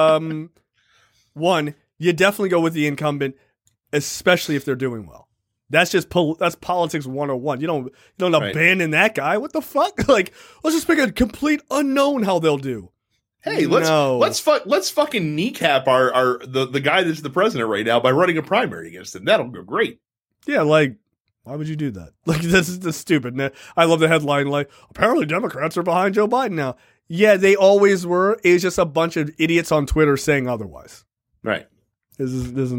One, you definitely go with the incumbent, especially if they're doing well. That's just that's politics 101. You don't abandon that guy. What the fuck? Like, let's just pick a complete unknown how they'll do. Hey, let's fucking kneecap the guy that's the president right now by running a primary against him. That'll go great. Yeah, like, why would you do that? Like, this is stupid. I love the headline, like, apparently Democrats are behind Joe Biden now. Yeah, they always were. It was just a bunch of idiots on Twitter saying otherwise. Right. This is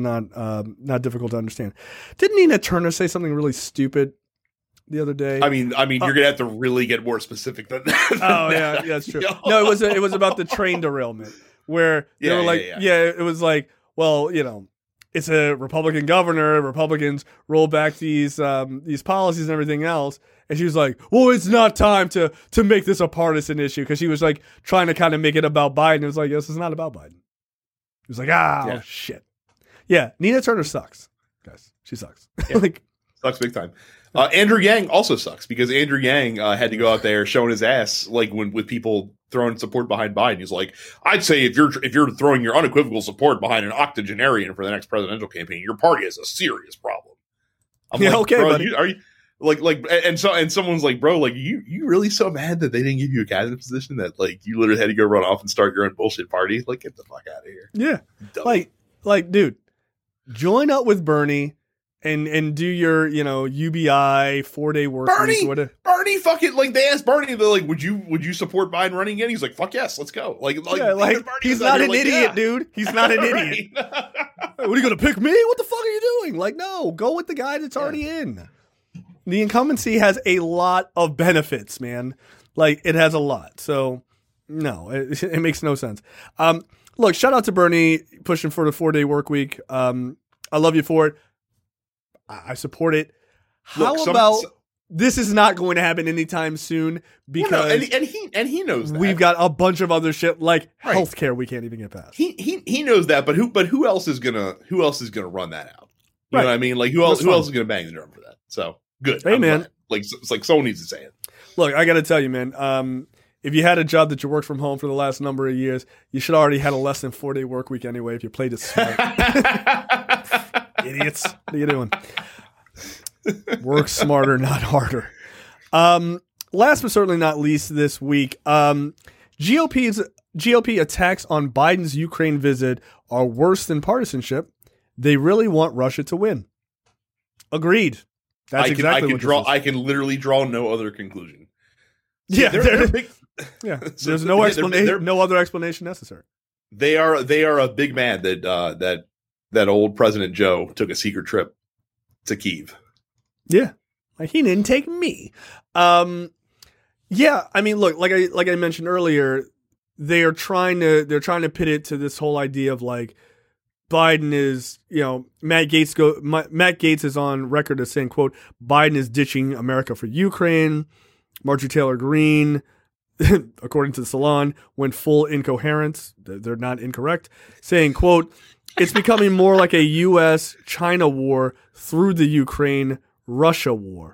not difficult to understand. Didn't Nina Turner say something really stupid the other day? I mean, you're gonna have to really get more specific than that. Yeah, that's true. No, it was about the train derailment where they were like, it was like, well, you know, it's a Republican governor. Republicans roll back these policies and everything else. And she was like, well, it's not time to make this a partisan issue. Because she was like trying to kind of make it about Biden. It was like, yes, it's not about Biden. It was like, shit. Yeah, Nina Turner sucks, guys. She sucks. Yeah. Like, sucks big time. Andrew Yang also sucks because Andrew Yang had to go out there showing his ass, like, with people throwing support behind Biden. He's like, I'd say if you're throwing your unequivocal support behind an octogenarian for the next presidential campaign, your party has a serious problem. I'm like, okay, bro, buddy. Are you like and someone's like, bro, like you really so mad that they didn't give you a cabinet position that, like, you literally had to go run off and start your own bullshit party? Like, get the fuck out of here. Yeah, like, dude, join up with Bernie. And do your, you know, UBI 4-day work week. Bernie fucking, like, they asked Bernie, they're like, would you support Biden running again? He's like, fuck yes, let's go. Like he's not an idiot, dude. He's not an idiot. What, are you going to pick me? What the fuck are you doing? Like, no, go with the guy that's already in. The incumbency has a lot of benefits, man. Like, it has a lot. So, no, it makes no sense. Look, shout out to Bernie pushing for the 4-day work week. I love you for it. I support it. How about this is not going to happen anytime soon because and he knows that. We've got a bunch of other shit like healthcare we can't even get past. He knows that, but who else is gonna run that out? You know what I mean? Like who else is gonna bang the drum for that? So good. Hey man, like it's like someone needs to say it. Look, I got to tell you, man. If you had a job that you worked from home for the last number of years, you should already had a less than 4-day work week anyway. If you played it smart, idiots. What are you doing? Work smarter, not harder. Last but certainly not least this week, GOP attacks on Biden's Ukraine visit are worse than partisanship. They really want Russia to win. Agreed. That's exactly what I can literally draw no other conclusion. Yeah, there's no explanation. No other explanation necessary. They are a big mad that old President Joe took a secret trip to Kyiv. Yeah, like he didn't take me. Yeah, I mean, look, like I mentioned earlier, they're trying to pit it to this whole idea of like Biden is, Matt Gaetz is on record as saying, quote, Biden is ditching America for Ukraine. Marjorie Taylor Greene, according to the Salon, went full incoherence. They're not incorrect, saying, quote, it's becoming more like a U.S.-China war through the Ukraine-Russia war.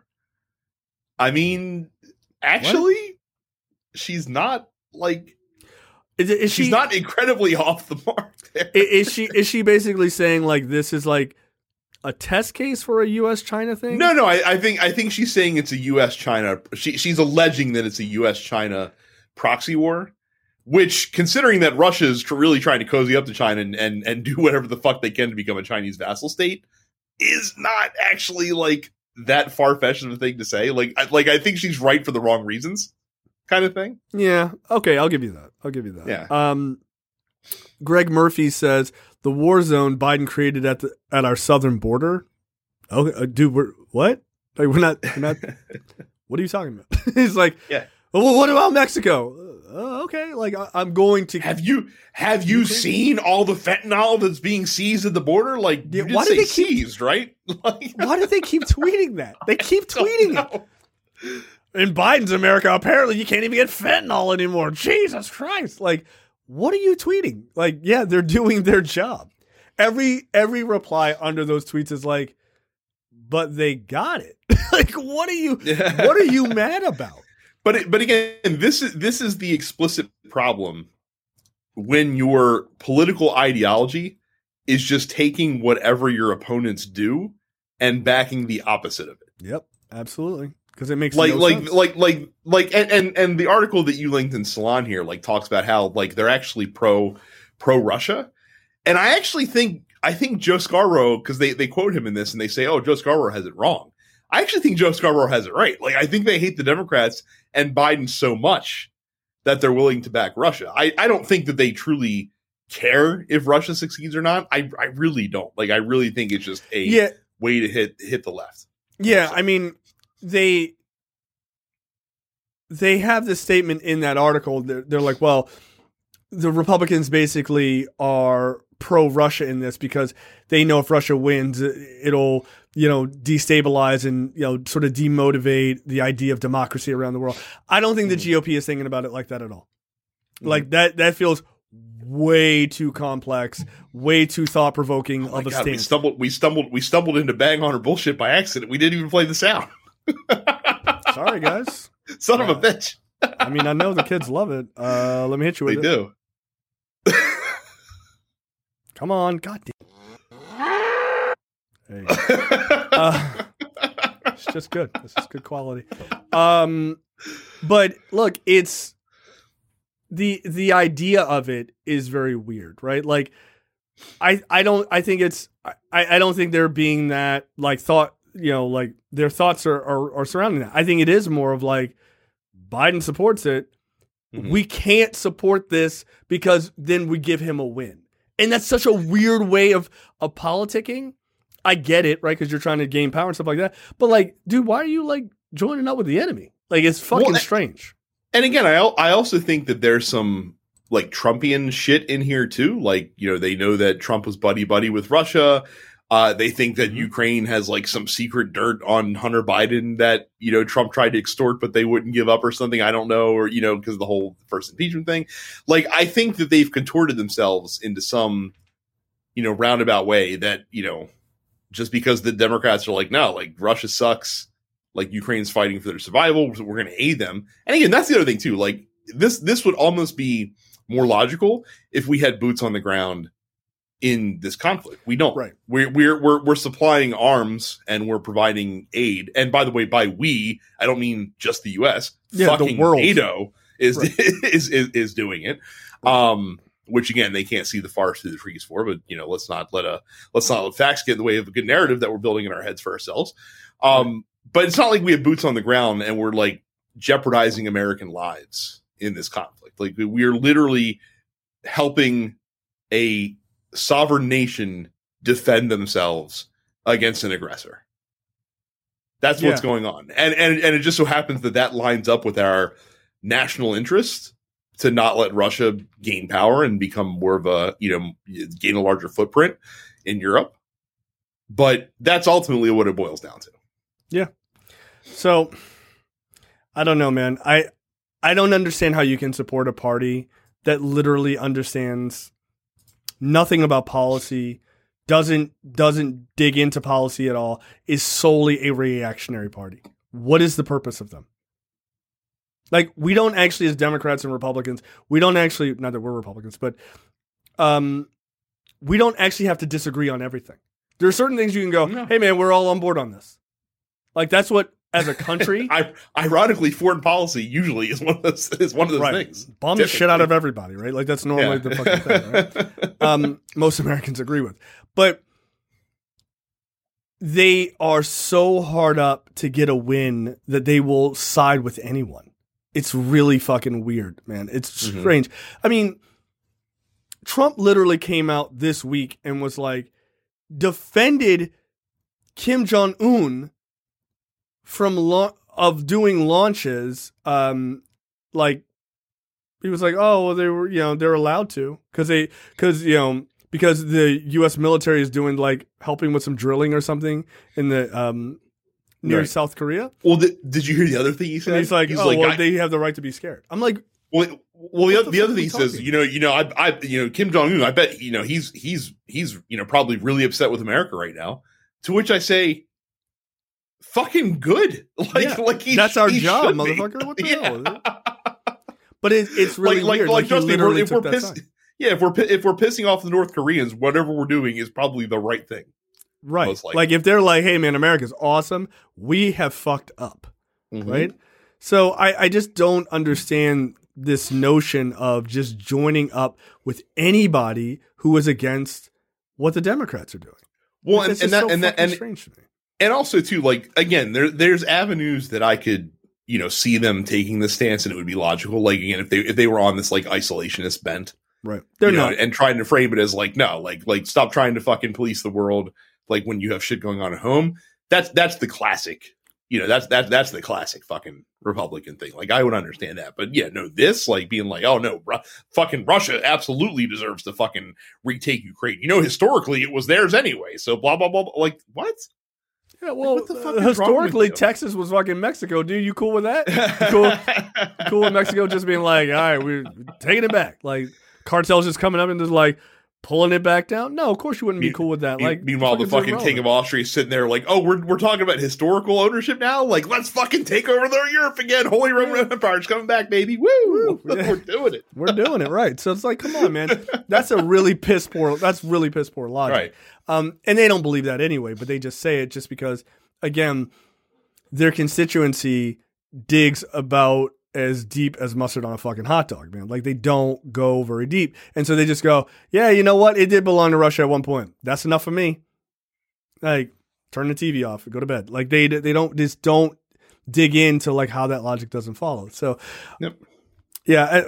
I mean, actually, she's not like... she's not incredibly off the mark there. Is she basically saying like this is like a test case for a U.S.-China thing? No. I think she's saying it's a U.S.-China. She's alleging that it's a U.S.-China proxy war, which, considering that Russia is really trying to cozy up to China and do whatever the fuck they can to become a Chinese vassal state, is not actually like that far-fetched of a thing to say. Like I think she's right for the wrong reasons, kind of thing. Yeah. Okay. I'll give you that. Yeah. Greg Murphy says the war zone Biden created at our southern border. Okay, dude, what? Like we're not. What are you talking about? He's like, yeah. Well, what about Mexico? Okay, like I'm going to. Have you seen all the fentanyl that's being seized at the border? Like, you did say seized, right? Like, why do they keep tweeting that? They keep tweeting it. In Biden's America, apparently you can't even get fentanyl anymore. Jesus Christ! Like, what are you tweeting? Like, yeah, they're doing their job. Every reply under those tweets is like, but they got it. Like, what are you mad about? But again, this is the explicit problem when your political ideology is just taking whatever your opponents do and backing the opposite of it. Yep, absolutely. Because it makes sense. And the article that you linked in Salon here talks about how they're actually pro Russia, and I think Joe Scarborough, because they quote him in this and they say, oh, Joe Scarborough has it wrong. I actually think Joe Scarborough has it right. Like, I think they hate the Democrats and Biden so much that they're willing to back Russia. I don't think that they truly care if Russia succeeds or not. I really don't. Like, I really think it's just a way to hit the left. Yeah, I mean, they have this statement in that article. They're like, well, the Republicans basically are pro-Russia in this because they know if Russia wins, it'll, destabilize and, sort of demotivate the idea of democracy around the world. I don't think the GOP is thinking about it like that at all. Mm-hmm. Like that feels way too complex, way too thought-provoking of a stance. We stumbled into bang on her bullshit by accident. We didn't even play the sound. Sorry, guys. Son of a bitch. I mean, I know the kids love it. Let me hit you with it. They do. Come on, goddamn. Hey. It's just good. This is good quality. But look, it's the idea of it is very weird, right? Like, I don't think they're being that thought. Their thoughts are surrounding that. I think it is more of like Biden supports it. Mm-hmm. We can't support this because then we give him a win. And that's such a weird way of politicking. I get it, right? Because you're trying to gain power and stuff like that. But dude, why are you joining up with the enemy? It's fucking strange. And again, I also think that there's some Trumpian shit in here too. They know that Trump was buddy with Russia. They think that Ukraine has like some secret dirt on Hunter Biden that, you know, Trump tried to extort, but they wouldn't give up or something. I don't know. Or, you know, because of the whole first impeachment thing. Like, I think that they've contorted themselves into some, you know, roundabout way that, you know, just because the Democrats are like, no, like Russia sucks. Like Ukraine's fighting for their survival. So we're going to aid them. And again, that's the other thing too. Like this would almost be more logical if we had boots on the ground in this conflict. We don't. Right. We're supplying arms and we're providing aid. And by the way, by we, I don't mean just the U.S. Yeah, fucking the world NATO is right. is doing it. Which again, they can't see the forest through the trees for. But you know, let's not let facts get in the way of a good narrative that we're building in our heads for ourselves. But it's not like we have boots on the ground and we're like jeopardizing American lives in this conflict. Like we are literally helping a sovereign nation defend themselves against an aggressor. That's what's going on. And it just so happens that lines up with our national interest to not let Russia gain power and become more of a, you know, gain a larger footprint in Europe. But that's ultimately what it boils down to. Yeah. So I don't know, man. I don't understand how you can support a party that literally understands nothing about policy, doesn't dig into policy at all, is solely a reactionary party. What is the purpose of them? Like, we don't actually, as Democrats and Republicans, we don't actually, not that we're Republicans, but we don't actually have to disagree on everything. There are certain things you can go, hey man, we're all on board on this. Like, that's what, as a country, ironically, foreign policy usually is one of those right. things. Bomb the shit out of everybody, right? Like, that's normally the fucking thing, right? Most Americans agree with. But they are so hard up to get a win that they will side with anyone. It's really fucking weird, man. It's strange. I mean, Trump literally came out this week and was like, defended Kim Jong-un from doing launches. Like, he was like, oh, well, they're allowed to because the U.S. military is doing like helping with some drilling or something in the near South Korea. Well, did you hear the other thing he said? And he's like, they have the right to be scared. I'm like, well, the other thing he says, I Kim Jong Un, I bet, he's probably really upset with America right now. To which I say, fucking good. That's our job, motherfucker. What the hell? But it's really weird. Like trust me, if we're pissing off the North Koreans, whatever we're doing is probably the right thing. Right. Like if they're like, hey man, America's awesome, we have fucked up. Right? So I just don't understand this notion of just joining up with anybody who is against what the Democrats are doing. Well, and that strange to me. And also too, like, again, there's avenues that I could, see them taking this stance and it would be logical. Like, again, if they were on this like isolationist bent, right? They're not, and trying to frame it as like, no, like stop trying to fucking police the world. Like when you have shit going on at home, that's the classic, that's the classic fucking Republican thing. Like I would understand that, but yeah, no, this like being like, oh no, fucking Russia absolutely deserves to fucking retake Ukraine. Historically it was theirs anyway. So blah, blah, blah, blah. Like what? Yeah, well, what the fuck historically Texas was fucking Mexico, dude. You cool with that? You cool with Mexico just being like, all right, we're taking it back. Like cartels just coming up and just like pulling it back down? No, of course you wouldn't be cool with that. Like, meanwhile, the fucking king of Austria is sitting there like, oh, we're talking about historical ownership now. Like, let's fucking take over Europe again. Holy Roman Empire's coming back, baby. Woo! We're doing it. We're doing it right. So it's like, come on, man. That's really piss poor logic. Right. And they don't believe that anyway, but they just say it just because, again, their constituency digs about as deep as mustard on a fucking hot dog, man. Like they don't go very deep. And so they just go, yeah, you know what? It did belong to Russia at one point. That's enough for me. Like turn the TV off and go to bed. Like they don't dig into like how that logic doesn't follow. So yeah,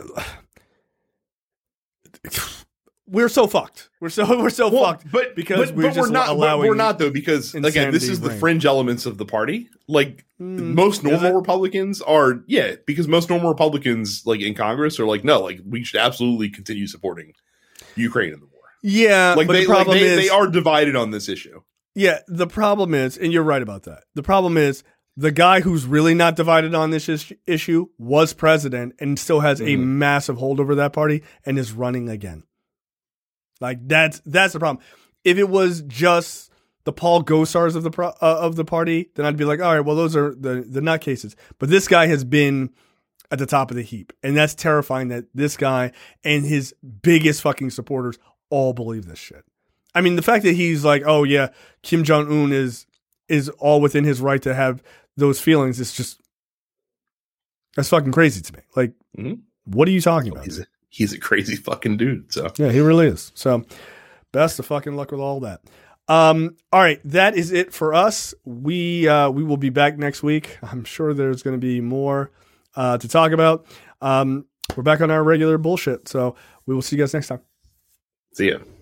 we're so fucked. We're so fucked. But we're not though, because again, this is the fringe elements of the party. Like most normal Republicans are, because most normal Republicans like in Congress are like, no, like we should absolutely continue supporting Ukraine in the war. Yeah, like but they the problem is they are divided on this issue. Yeah, the problem is, and you're right about that. The problem is the guy who's really not divided on this issue was president and still has a massive hold over that party and is running again. Like that's the problem. If it was just the Paul Gosars of the party, then I'd be like, all right, well, those are the nutcases. But this guy has been at the top of the heap, and that's terrifying that this guy and his biggest fucking supporters all believe this shit. I mean, the fact that he's like, oh yeah, Kim Jong-un is all within his right to have those feelings is just, that's fucking crazy to me. Like, what are you talking about? He's a crazy fucking dude. So yeah, he really is. So best of fucking luck with all that. All right, that is it for us. We will be back next week. I'm sure there's going to be more to talk about. We're back on our regular bullshit. So we will see you guys next time. See ya.